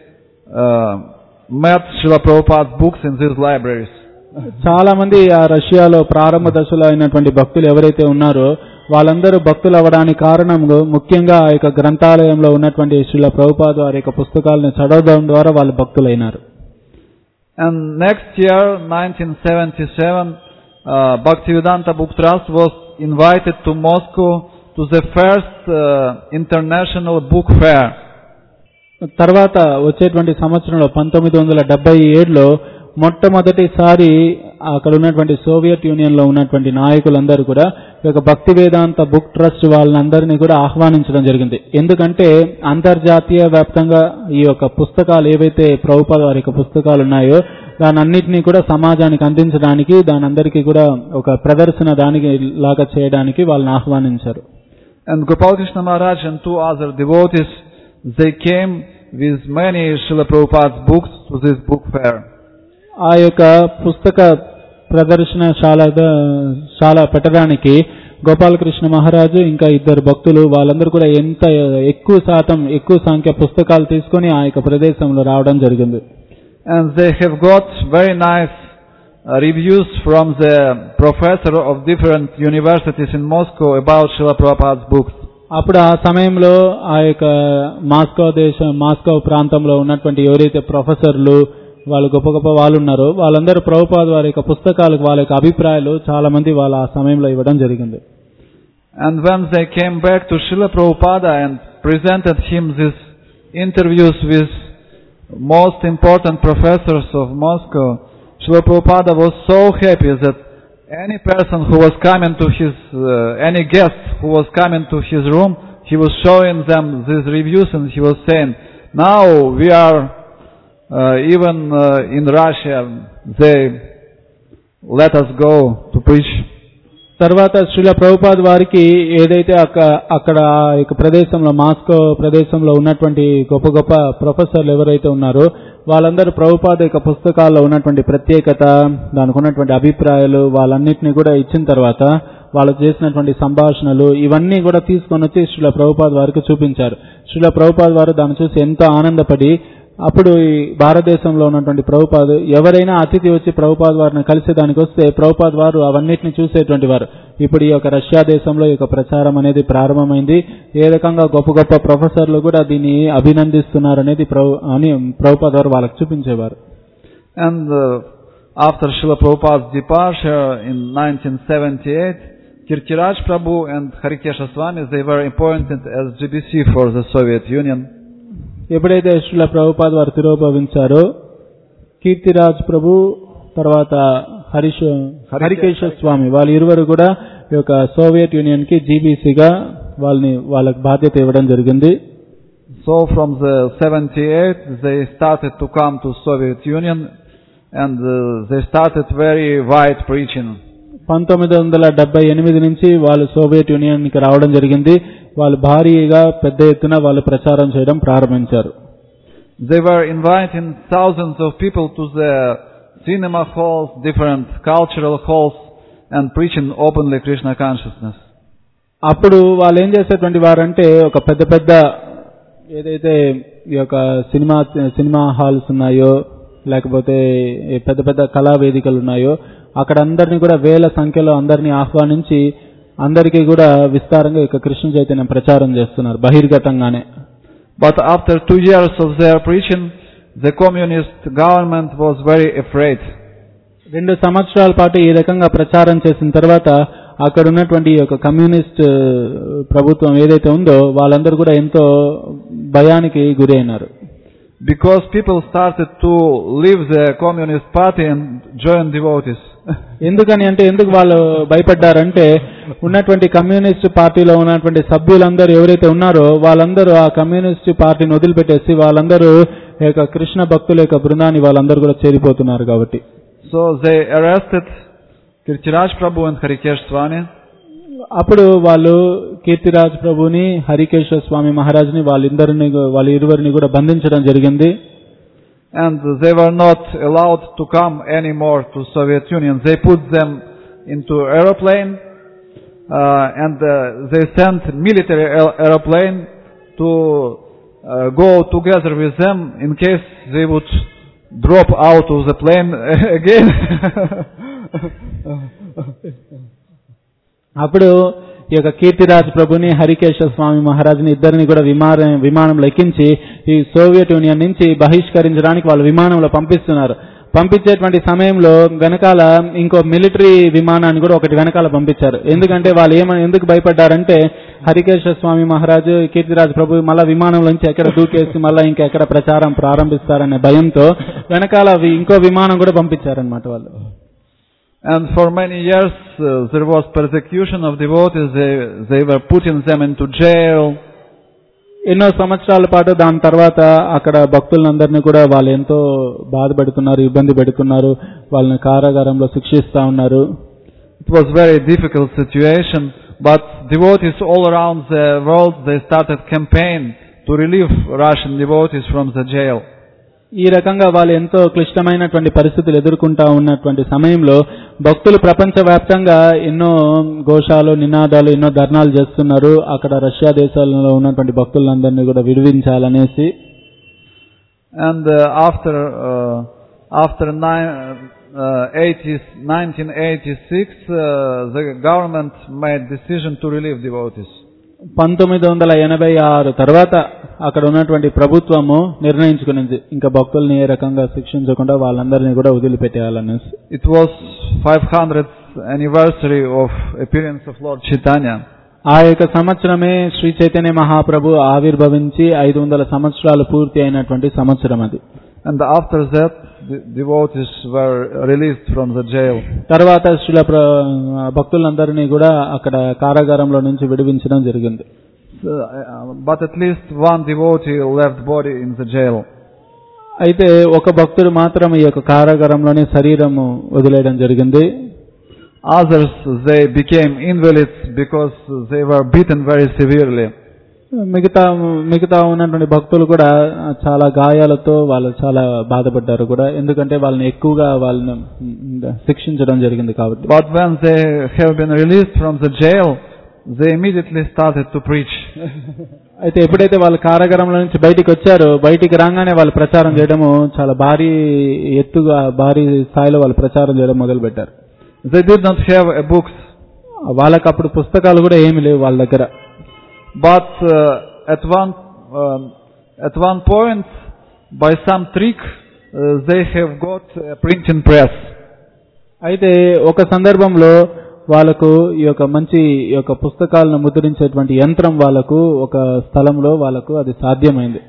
met Srila Prabhupada's books in these libraries. చాలా మంది ఆ రష్యాలో ప్రారంభ దశలో అయినటువంటి భక్తులు ఎవరైతే ఉన్నారో వాళ్ళందరూ భక్తులు అవ్వడానికి కారణం ముఖ్యంగా ఆ యొక్క గ్రంథాలయంలో ఉన్నటువంటి శ్రీల ప్రభుపాద్ వారి యొక్క పుస్తకాలను చదవడం ద్వారా వాళ్ళు భక్తులైనారు. And next year, 1977, Bhaktivedanta Book Trust was invited to Moscow to the first international book fair. తర్వాత వచ్చేటువంటి సంవత్సరంలో 1977లో మొట్టమొదటిసారి అక్కడ ఉన్నటువంటి సోవియట్ యూనియన్ లో ఉన్నటువంటి నాయకులందరూ కూడా ఈ యొక్క భక్తి వేదాంత బుక్ ట్రస్ట్ వాళ్ళందరినీ కూడా ఆహ్వానించడం జరిగింది. ఎందుకంటే అంతర్జాతీయ వ్యాప్తంగా ఈ యొక్క పుస్తకాలు ఏవైతే ప్రభుపాద వారి యొక్క పుస్తకాలు ఉన్నాయో దాని అన్నిటినీ కూడా సమాజానికి అందించడానికి, దాని అందరికీ కూడా ఒక ప్రదర్శన దానికి లాగా చేయడానికి వాళ్ళని ఆహ్వానించారు. And Gopal Krishna Maharaj and two other devotees, they came with many Srila Prabhupada's books to this book fair. ఆ యొక్క పుస్తక ప్రదర్శనశాల పెట్టడానికి గోపాలకృష్ణ మహారాజు ఇంకా ఇద్దరు భక్తులు వాళ్ళందరూ కూడా ఎంత ఎక్కువ సంఖ్య పుస్తకాలు తీసుకొని ఆ యొక్క ప్రదేశంలో రావడం జరిగింది. And they have got very nice reviews from the professor of different universities in Moscow about Srila Prabhupada's books. అప్పుడు ఆ సమయంలో ఆ యొక్క మాస్కో ప్రాంతంలో ఉన్నటువంటి ఎవరైతే ప్రొఫెసర్లు వాళ్ళు గొప్ప గొప్ప వాళ్ళు ఉన్నారో వాళ్ళందరూ ప్రభుపాద వారి యొక్క పుస్తకాలకు వాళ్ళ యొక్క అభిప్రాయాలు చాలా మంది వాళ్ళ ఆ సమయంలో ఇవ్వడం జరిగింది. And when they came back to Srila Prabhupada and presented him these interviews with most important professors of Moscow, Srila Prabhupada was so happy that any person who was coming to his, any guest who was coming to his room, he was showing them these reviews and he was saying, now we are even in Russia, they let us go to preach. తర్వాత శ్రీల ప్రభుపాద వారికి ఏదైతే అక్కడ ఈ ప్రదేశంలో మాస్కో ప్రదేశంలో ఉన్నటువంటి గొప్ప గొప్ప ప్రొఫెసర్లు ఎవరైతే ఉన్నారో వాళ్ళందరూ ప్రభుపాద యొక్క పుస్తకాల్లో ఉన్నటువంటి ప్రత్యేకత, దానికి ఉన్నటువంటి అభిప్రాయాలు వాళ్ళన్నిటినీ కూడా ఇచ్చిన తర్వాత వాళ్ళు చేసినటువంటి సంభాషణలు ఇవన్నీ కూడా తీసుకొని వచ్చి శ్రీల ప్రభుపాద వారికి చూపించారు. శ్రీల ప్రభుపాద వారు దాన్ని చూసి ఎంతో ఆనందపడి అప్పుడు ఈ భారతదేశంలో ఉన్నటువంటి ప్రభుపాద ఎవరైనా అతిథి వచ్చి ప్రభుపాద వారిని కలిసేదానికి వస్తే ప్రభుపాద వారు అవన్నిటిని చూసేటువంటి వారు. ఇప్పుడు ఈ యొక్క రష్యా దేశంలో ఈ యొక్క ప్రచారం అనేది ప్రారంభమైంది. ఏ రకంగా గొప్ప గొప్ప ప్రొఫెసర్లు కూడా దీన్ని అభినందిస్తున్నారు అనేది ప్రభుపాద వారు వాళ్ళకి చూపించేవారు. And after Srila Prabhupada's departure in 1978, Kirtiraj Prabhu and Harikesha Swami, they were appointed as GBC for the Soviet Union. ఎప్పుడైతే శ్రీల ప్రభుపాద వారు తిరోభవించారో కీర్తిరాజ్ ప్రభు తర్వాత హరికేశ స్వామి వాళ్ళు ఇరువురు కూడా ఈ యొక్క సోవియట్ యూనియన్ కి జీబీసీగా వాళ్ళకి బాధ్యత ఇవ్వడం జరిగింది. So from the 78 they started to come to Soviet Union and they started very wide preaching. 1978 నుంచి వాళ్ళు సోవియట్ యూనియన్ కి రావడం జరిగింది. వాళ్ళు భారీగా పెద్ద ఎత్తున వాళ్ళు ప్రచారం చేయడం ప్రారంభించారు. They were inviting thousands of people to the cinema halls, different cultural halls and preaching openly Krishna consciousness. అప్పుడు వాళ్ళు ఏం చేసేటువంటి వారంటే ఒక పెద్ద పెద్ద ఏదైతే ఈ యొక్క సినిమా హాల్స్ ఉన్నాయో లేకపోతే పెద్ద పెద్ద కళా వేదికలు ఉన్నాయో అక్కడ అందరినీ కూడా వేల సంఖ్యలో అందరినీ ఆహ్వానించి అందరికీ కూడా విస్తారంగా ఇక కృష్ణ చైతన్యం ప్రచారం చేస్తున్నారు బహిర్గతంగానే. But after 2 years of their preaching, the communist government was very afraid. 2 సంవత్సరాల పాటు ఈ రకంగా ప్రచారం చేసిన తర్వాత అక్కడ ఉన్నటువంటి ఒక కమ్యూనిస్ట్ ప్రభుత్వం ఏదైతే ఉందో వాళ్ళందరూ కూడా ఎంతో భయానికి గురైనారు. Because people started to leave the communist party and join devotees. ఎందుకని అంటే ఎందుకు వాళ్ళు భయపడ్డారంటే ఉన్నటువంటి కమ్యూనిస్ట్ పార్టీలో ఉన్నటువంటి సభ్యులందరూ ఎవరైతే ఉన్నారో వాళ్ళందరూ ఆ కమ్యూనిస్ట్ పార్టీని వదిలిపెట్టేసి వాళ్ళందరూ కృష్ణ భక్తుల యొక్క బృందాన్ని వాళ్ళందరూ కూడా చేరిపోతున్నారు కాబట్టి. So they arrested Kirtiraj Prabhu and Harikesh Swami. అప్పుడు వాళ్ళు కీర్తిరాజ్ ప్రభుని హరికేశ స్వామి మహారాజ్ని వాళ్ళ ఇరువురిని కూడా బంధించడం జరిగింది. And they were not allowed to come anymore to Soviet Union. They put them into aeroplane and they sent military aeroplane to go together with them in case they would drop out of the plane again. అప్పుడు ఈ యొక్క కీర్తిరాజ్ ప్రభుని హరికేశ స్వామి మహారాజ్ని ఇద్దరిని కూడా విమానంలో ఎక్కించి ఈ సోవియట్ యూనియన్ నుంచి బహిష్కరించడానికి వాళ్ళు విమానంలో పంపిస్తున్నారు. పంపించేటువంటి సమయంలో వెనకాల ఇంకో మిలిటరీ విమానాన్ని కూడా ఒకటి వెనకాల పంపించారు. ఎందుకంటే వాళ్ళు ఎందుకు భయపడ్డారంటే హరికేశ్వర స్వామి మహారాజు కీర్తిరాజు ప్రభు మళ్ళా విమానంలోంచి ఎక్కడ దూకేసి మళ్ళా ఇంకెక్కడ ప్రచారం ప్రారంభిస్తారనే భయంతో వెనకాల ఇంకో విమానం కూడా పంపించారనమాట వాళ్ళు. And for many years there was persecution of devotees. They were putting them into jail. ఎన్నో సంవత్సరాల పాటు దాని తర్వాత అక్కడ భక్తులందరినీ కూడా వాళ్ళు ఎంతో బాధపెడుతున్నారు, ఇబ్బంది పెడుతున్నారు, వాళ్ళని కారాగారంలో శిక్షిస్తా ఉన్నారు. It was very difficult situation, but devotees all around the world, they started campaign to relieve Russian devotees from the jail. ఈ రకంగా వాళ్ళు ఎంతో క్లిష్టమైనటువంటి పరిస్థితులు ఎదుర్కొంటా ఉన్నటువంటి సమయంలో భక్తులు ప్రపంచవ్యాప్తంగా ఎన్నో ఘోషాలు, నినాదాలు, ఎన్నో ధర్నాలు చేస్తున్నారు. అక్కడ రష్యా దేశాలలో ఉన్నటువంటి భక్తులందరినీ కూడా విడివించాలనేసి. And after 1986 the government made decision to relieve devotees. 1986 తర్వాత అక్కడ ఉన్నటువంటి ప్రభుత్వము నిర్ణయించుకునింది ఇంకా భక్తుల్ని ఏ రకంగా శిక్షించకుండా వాళ్ళందరినీ కూడా వదిలిపెట్టేయాలనేసి. It was 500th anniversary of appearance of Lord Chaitanya. ఆ యొక్క సంవత్సరమే శ్రీ చైతన్య మహాప్రభు ఆవిర్భవించి 500 సంవత్సరాలు పూర్తి అయినటువంటి సంవత్సరం అది. And after that the devotees were released from the jail. తర్వాత శ్రీల భక్తులందరినీ కూడా అక్కడ కారాగారంలో నుంచి విడిపించడం జరిగింది. But at least one devotee left body in the jail. అయితే ఒక భక్తుడు మాత్రం ఈ యొక్క కారాగారంలోనే శరీరము వదిలేయడం జరిగింది. Others they became invalids because they were beaten very severely. మిగతా ఉన్నటువంటి భక్తులు కూడా చాలా గాయాలతో వాళ్ళు చాలా బాధపడ్డారు కూడా, ఎందుకంటే వాళ్ళని ఎక్కువగా వాళ్ళని శిక్షించడం జరిగింది కాబట్టి. But when they have been released from the jail, they immediately started to preach. అయితే ఎప్పుడైతే వాళ్ళు కారాగారంలో నుంచి బయటికి వచ్చారో, బయటికి రాగానే వాళ్ళు ప్రచారం చేయడము చాలా భారీ స్థాయిలో వాళ్ళు ప్రచారం చేయడం మొదలు పెట్టారు. They did not have books. వాళ్ళకి అప్పుడు పుస్తకాలు కూడా ఏమీ లేవు వాళ్ళ దగ్గర. But at one point, by some trick, they have got a printing press. అయితే ఒక సందర్భంలో వాళ్ళకు ఈ యొక్క పుస్తకాలను ముద్రించేటువంటి యంత్రం వాళ్ళకు ఒక స్థలంలో వాళ్ళకు అది సాధ్యమైంది.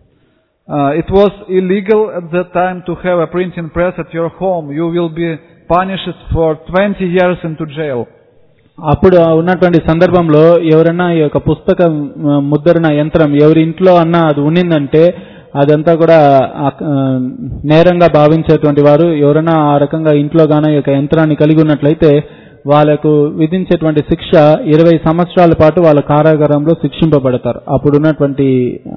It was illegal at that time to have a printing press at your home. You will be punished for 20 years into jail. అప్పుడు ఉన్నటువంటి సందర్భంలో ఎవరైనా ఈ యొక్క పుస్తక ముద్రణ యంత్రం ఎవరి ఇంట్లో అన్నా అది ఉన్నిందంటే అదంతా కూడా నేరంగా భావించేటువంటి వారు ఎవరైనా ఆ రకంగా ఇంట్లో గాన ఈ యొక్క యంత్రాన్ని కలిగి ఉన్నట్లయితే వాళ్ళకు విధించేటువంటి శిక్ష 20 సంవత్సరాల పాటు వాళ్ళ కారాగారంలో శిక్షింపబడతారు. అప్పుడు ఉన్నటువంటి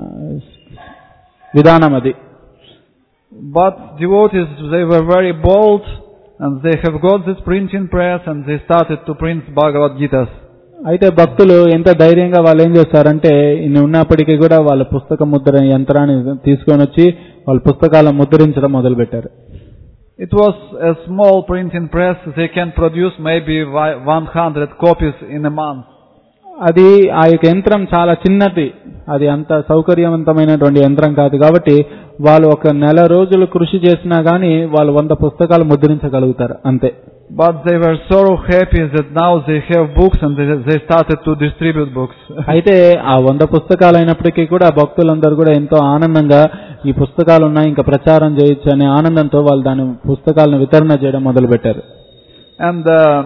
విధానం అది. But devotees, they were very bold. And they have got this printing press and they started to print Bhagavad Gitas. అయితే భక్తులు ఎంత ధైర్యంగా వాళ్ళు ఏం చేస్తారంటే ఇన్ని ఉన్నప్పటికీ కూడా వాళ్ళ పుస్తక ముద్ర యంత్రాన్ని తీసుకొని వచ్చి వాళ్ళ పుస్తకాలను ముద్రించడం మొదలు పెట్టారు. It was a small printing press. They can produce maybe 100 copies in a month. అది ఆ యొక్క యంత్రం చాలా చిన్నది, అది అంత సౌకర్యవంతమైనటువంటి యంత్రం కాదు కాబట్టి వాళ్ళు ఒక నెల రోజులు కృషి చేసినా గానీ వాళ్ళు 100 పుస్తకాలు ముద్రించగలుగుతారు అంతే. But they were so happy that now they have books and they started to distribute books. అయితే ఆ 100 పుస్తకాలు అయినప్పటికీ కూడా భక్తులందరూ కూడా ఎంతో ఆనందంగా ఈ పుస్తకాలు ఉన్నాయి ఇంకా ప్రచారం చేయొచ్చు అనే ఆనందంతో వాళ్ళు దాని పుస్తకాలను వితరణ చేయడం మొదలు పెట్టారు. And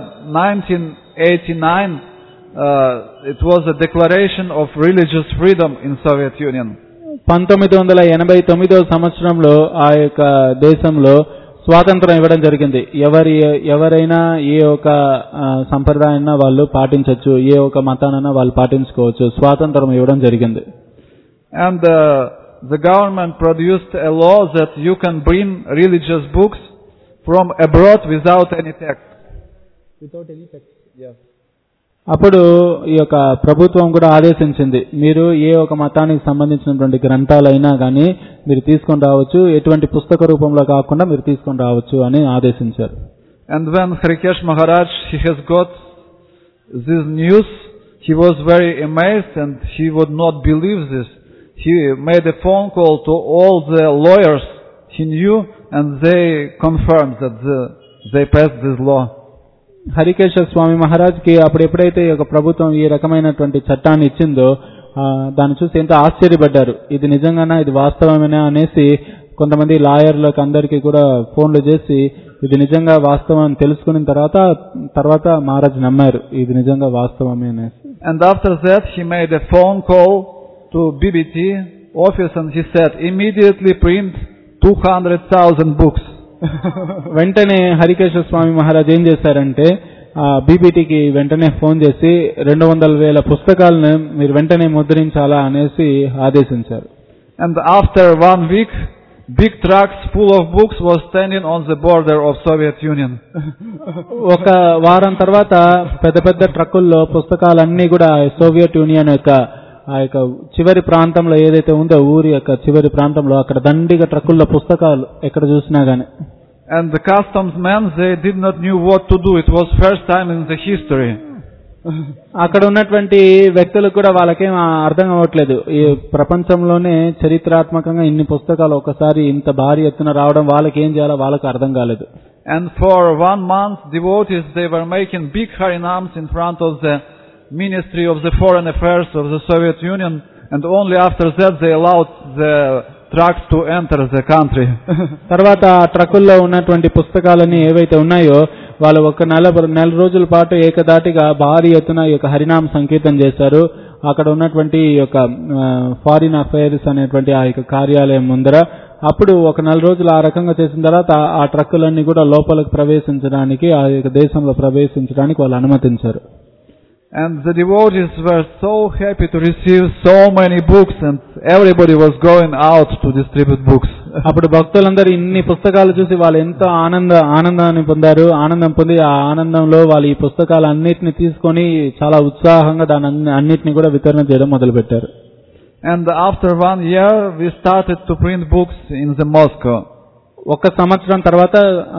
1989 it was a declaration of religious freedom in Soviet Union. 1989వ సంవత్సరంలో ఆ యొక్క దేశంలో స్వాతంత్రం ఇవ్వడం జరిగింది. ఎవరైనా ఏ ఒక సంప్రదాయాన్ని వాళ్ళు పాటించవచ్చు, ఏ ఒక మతానైనా వాళ్ళు పాటించుకోవచ్చు, స్వాతంత్రం ఇవ్వడం జరిగింది. And the government produced a law that you can bring religious books from abroad without any tax. Without any tax. Yes. అప్పుడు ఈ యొక్క ప్రభుత్వం కూడా ఆదేశించింది, మీరు ఏ ఒక మతానికి సంబంధించినటువంటి గ్రంథాలైనా కానీ మీరు తీసుకొని రావచ్చు, ఎటువంటి పుస్తక రూపంలో కాకుండా మీరు తీసుకొని రావచ్చు అని ఆదేశించారు. And when Hrishikesh Maharaj he has got this news, he was very amazed and he would not believe this. He made a phone call to all the lawyers he knew and they confirmed that they passed this law. హరికేశ్వర స్వామి మహారాజ్కి అప్పుడు ఎప్పుడైతే ఈ యొక్క ప్రభుత్వం ఈ రకమైనటువంటి చట్టాన్ని ఇచ్చిందో దాన్ని చూసి ఎంతో ఆశ్చర్యపడ్డారు. ఇది నిజంగానా, ఇది వాస్తవమేనా అనేసి కొంతమంది లాయర్లకు అందరికీ కూడా ఫోన్లు చేసి ఇది నిజంగా వాస్తవం అని తెలుసుకున్న తర్వాత మహారాజ్ నమ్మారు ఇది నిజంగా వాస్తవమే అనేసి. And after that he made a phone call to BBT office and he said, immediately print 200,000 books. వెంటనే హరికేశ్వర స్వామి మహారాజ్ ఏం చేశారంటే బీబీటీకి వెంటనే ఫోన్ చేసి 200,000 పుస్తకాలను మీరు వెంటనే ముద్రించాలా అనేసి ఆదేశించారు. And after 1 week, big trucks full of books was standing on the border of Soviet Union. ఒక వారం తర్వాత పెద్ద పెద్ద ట్రక్కుల్లో పుస్తకాలన్నీ కూడా సోవియట్ యూనియన్ యొక్క ఆ యొక్క చివరి ప్రాంతంలో ఏదైతే ఉందో ఊరి యొక్క చివరి ప్రాంతంలో అక్కడ దండిగా ట్రక్కుల్లో పుస్తకాలు ఎక్కడ చూసినా గానీ. And the customs men, they did not knew what to do. It was first time in the history. అక్కడ ఉన్నటువంటి వ్యక్తులకు కూడా వాళ్ళకేం అర్థం అవ్వట్లేదు. ఈ ప్రపంచంలోనే చరిత్రాత్మకంగా ఇన్ని పుస్తకాలు ఒకసారి ఇంత భారీ ఎత్తున రావడం వాళ్ళకి ఏం చేయాలో వాళ్ళకి అర్థం కాలేదు. And for 1 month, devotees, they were making big harinams in front of the Ministry of the Foreign Affairs of the Soviet Union, and only after that they allowed the trucks to enter the country. తర్వాత ట్రక్కుల్లో ఉన్నటువంటి పుస్తకాలన్నీ ఏవైతే ఉన్నాయో వాళ్ళు ఒక నెల రోజుల పాటు ఏకదాటిగా భారీ ఎత్తున ఈ యొక్క హరినామ సంకీర్తన చేశారు. అక్కడ ఉన్నటువంటి ఈ యొక్క ఫారిన్ అఫైర్స్ అనేటువంటి ఆ యొక్క కార్యాలయం ముందర. అప్పుడు ఒక నెల రోజులు ఆ రకంగా చేసిన తర్వాత ఆ ట్రక్కులన్నీ కూడా లోపలికి ప్రవేశించడానికి ఆ యొక్క దేశంలో ప్రవేశించడానికి వాళ్ళు అనుమతించారు. And the devotees were so happy to receive so many books, and everybody was going out to distribute books. అప్పుడు భక్తులందరూ ఇన్ని పుస్తకాలు చూసి వాళ్ళు ఎంతో ఆనందాన్ని పొందారు. ఆనందం పొంది ఆ ఆనందంలో వాళ్ళు ఈ పుస్తకాలన్నిటిని తీసుకొని చాలా ఉత్సాహంగా దాని అన్నిటిని కూడా వితరణ చేయడం మొదలుపెట్టారు. And after 1 year we started to print books in the Moscow. ఒక సంవత్సరం తర్వాత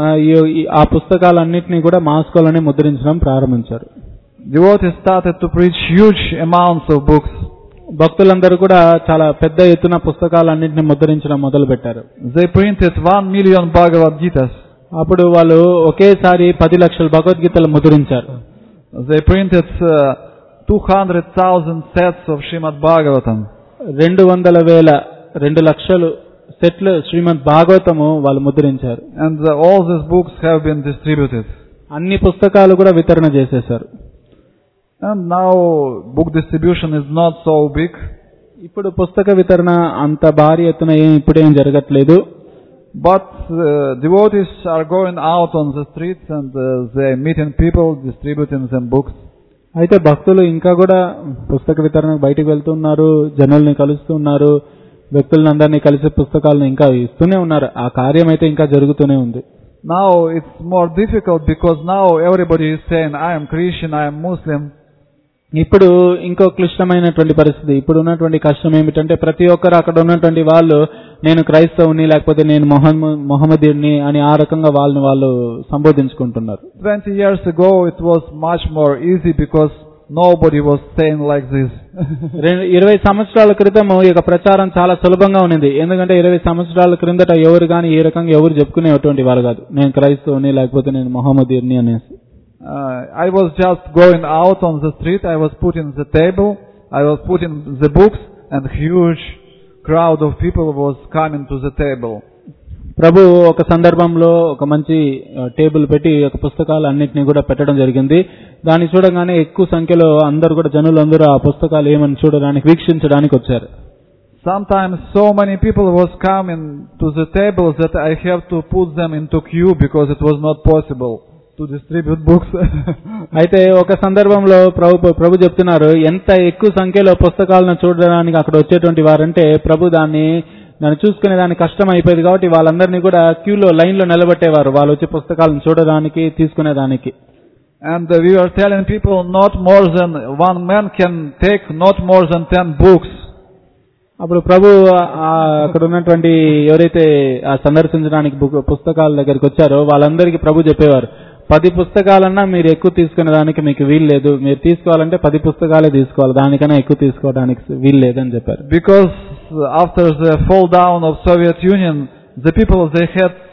ఆ పుస్తకాలన్నిటిని కూడా మాస్కోలోనే ముద్రించడం ప్రారంభించారు. Devotees started to preach huge amounts of books. భక్తులందరూ కూడా చాలా పెద్ద ఎత్తున పుస్తకాలన్నింటినీ ముద్రించడం మొదలు పెట్టారు. They printed 1 million Bhagavad Gitas. అప్పుడు వాళ్ళు ఒకేసారి 10 లక్షల భగవద్గీతలు ముద్రించారు. They printed 200,000 sets of Srimad Bhagavatam. 2 లక్షలు సెట్లు శ్రీమద్ భాగవతము వాళ్ళు ముద్రించారు. And all these books have been distributed. అన్ని పుస్తకాలు కూడా వితరణ చేసేశారు. And now book distribution is not so big. ఇప్పుడు పుస్తక వితరణ అంత భారీ ఎత్తున ఇప్పుడేం జరగట్లేదు. But devotees are going out on the streets and they are meeting people, distributing them books. అయితే భక్తులు ఇంకా కూడా పుస్తక వితరణకు బయటికి వెళ్తున్నారు, జనుల్ని కలుస్తున్నారు, వ్యక్తులందరినీ కలిసి పుస్తకాలను ఇంకా ఇస్తూనే ఉన్నారు. ఆ కార్యం అయితే ఇంకా జరుగుతూనే ఉంది. Now it's more difficult because now everybody is saying I am Christian, I am Muslim. ఇప్పుడు ఇంకో క్లిష్టమైనటువంటి పరిస్థితి. ఇప్పుడు ఉన్నటువంటి కష్టం ఏమిటంటే ప్రతి ఒక్కరు అక్కడ ఉన్నటువంటి వాళ్ళు నేను క్రైస్తవుని లేకపోతే నేను మొహమ్మదీయుని అని ఆ రకంగా వాళ్ళు సంబోధించుకుంటున్నారు. 20 years ago it was much more easy because nobody was saying like this. 20 సంవత్సరాల క్రితం ఈ యొక్క ప్రచారం చాలా సులభంగా ఉన్నది. ఎందుకంటే 20 సంవత్సరాల క్రిందట ఎవరు కానీ ఏ రకంగా ఎవరు చెప్పుకునేటువంటి వారు కాదు నేను క్రైస్తవుని లేకపోతే నేను మొహమ్మదీయుని అనేసి. I was just going out on the street, I was putting the table, I was putting the books, and huge crowd of people was coming to the table. ప్రభు ఒక సందర్భంలో ఒక మంచి టేబుల్ పెట్టి ఒక పుస్తకాలు అన్నిటినీ కూడా పెట్టడం జరిగింది. దాన్ని చూడగానే ఎక్కువ సంఖ్యలో అందరూ కూడా జనులందరూ ఆ పుస్తకాలు ఏమని చూడడానికి వీక్షించడానికి వచ్చారు. Sometimes so many people was coming to the table that I have to put them into queue because it was not possible to distribute books. అయితే ఒక సందర్భంలో ప్రభు చెప్తున్నారు ఎంత ఎక్కువ సంఖ్యలో పుస్తకాలను చూడడానికి అక్కడ వచ్చేటువంటి వారంటే ప్రభు దాన్ని చూసుకునే దానికి కష్టం అయిపోయింది కాబట్టి వాళ్ళందరినీ కూడా క్యూలో లైన్లో నిలబెట్టేవారు వాళ్ళు వచ్చి పుస్తకాలను చూడడానికి తీసుకునేదానికి. And we were telling people not more than one man can take not more than 10 books. అప్పుడు ప్రభు అక్కడ ఉన్నటువంటి ఎవరైతే సందర్శించడానికి పుస్తకాల దగ్గరికి వచ్చారో వాళ్ళందరికీ ప్రభు చెప్పేవారు 10 పుస్తకాలన్నా మీరు ఎక్కువ తీసుకునే దానికి మీకు వీలు లేదు, మీరు తీసుకోవాలంటే 10 పుస్తకాలే తీసుకోవాలి, దానికన్నా ఎక్కువ తీసుకోవడానికి వీలు లేదని చెప్పారు. Because after the fall down of Soviet Union, the people they had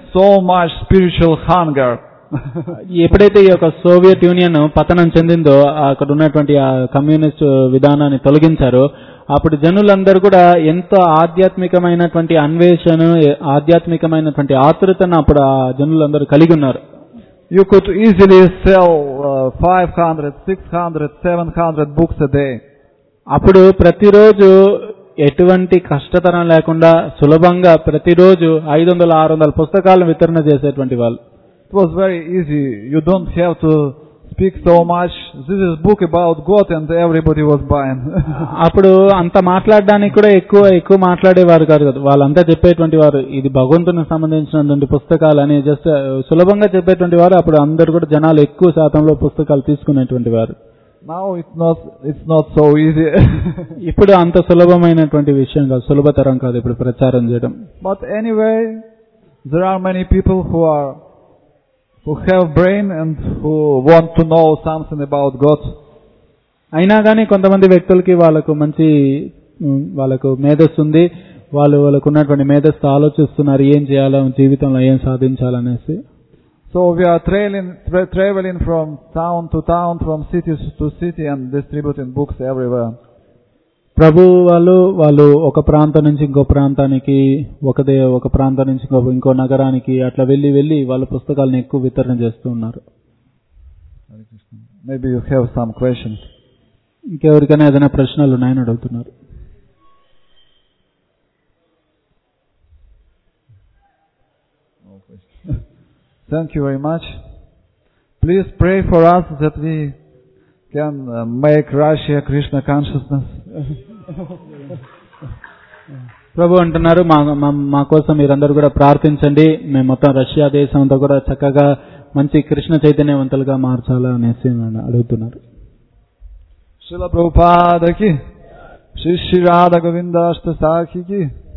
so much spiritual hunger. ఎప్పుడైతే ఈ యొక్క సోవియట్ యూనియన్ పతనం చెందిందో అక్కడ ఉన్నటువంటి ఆ కమ్యూనిస్ట్ విధానాన్ని తొలగించారో అప్పుడు జనులందరూ కూడా ఎంతో ఆధ్యాత్మికమైనటువంటి అన్వేషణ ఆధ్యాత్మికమైనటువంటి ఆతృతను అప్పుడు ఆ జనులందరూ కలిగి ఉన్నారు. You could easily sell 500, 600, 700 books a day. అప్పుడు ప్రతిరోజు ఎటువంటి కష్టతరం లేకుండా సులభంగా ప్రతిరోజు 500, 600 పుస్తకాలను వితరణ చేసేటువంటి వాళ్ళు. It was very easy. You don't have to speak so much. This is book about God and everybody was buying. అప్పుడు అంత మాట్లాడడానికి కూడా ఎక్కువ మాట్లాడేవారు కాదు కదా. వాళ్ళంతా చెప్పేటువంటి వారు ఇది భగవంతునికి సంబంధించినటువంటి పుస్తకాలు అని జస్ట్ సులభంగా చెప్పేటువంటి వారు. అప్పుడు అందరు కూడా జనాలు ఎక్కువ శాతంలో పుస్తకాలు తీసుకునేటువంటి వారు. Now it's not so easy. ఇప్పుడు అంత సులభమైనటువంటి విషయం కాదు, సులభతరం కాదు ఇప్పుడు ప్రచారం చేయడం. But anyway, there are many people who have brain and who want to know something about God. అయినా కానీ కొంతమంది వ్యక్తులకి వాళ్ళకు మేధస్సు ఉంది. వాళ్ళకు ఉన్నటువంటి మేధస్సు ఆలోచిస్తున్నారు ఏం చేయాలో, జీవితంలో ఏం సాధించాలనేసి. So we are traveling from town to town, from city to city and distributing books everywhere. ప్రభు వాళ్ళు ఒక ప్రాంతం నుంచి ఇంకో ప్రాంతానికి, ఒక ప్రాంతం నుంచి ఇంకో నగరానికి అట్లా వెళ్ళి వాళ్ళ పుస్తకాలను ఎక్కువ వితరణ చేస్తూ ఉన్నారు. Maybe you have some questions. ఇంకెవరికైనా ఏదైనా ప్రశ్నలు ఉన్నాయని అడుగుతున్నారు. Thank you very much. Please pray for us that we can make Russia Krishna consciousness. ప్రభు అంటున్నారు మా కోసం మీరందరూ కూడా ప్రార్థించండి, మేము మొత్తం రష్యా దేశం అంతా కూడా చక్కగా మంచి కృష్ణ చైతన్యవంతులుగా మార్చాలా అనేసి అడుగుతున్నారు. Srila Prabhupada ki, Shri Radha Govinda Ashtasaki ki.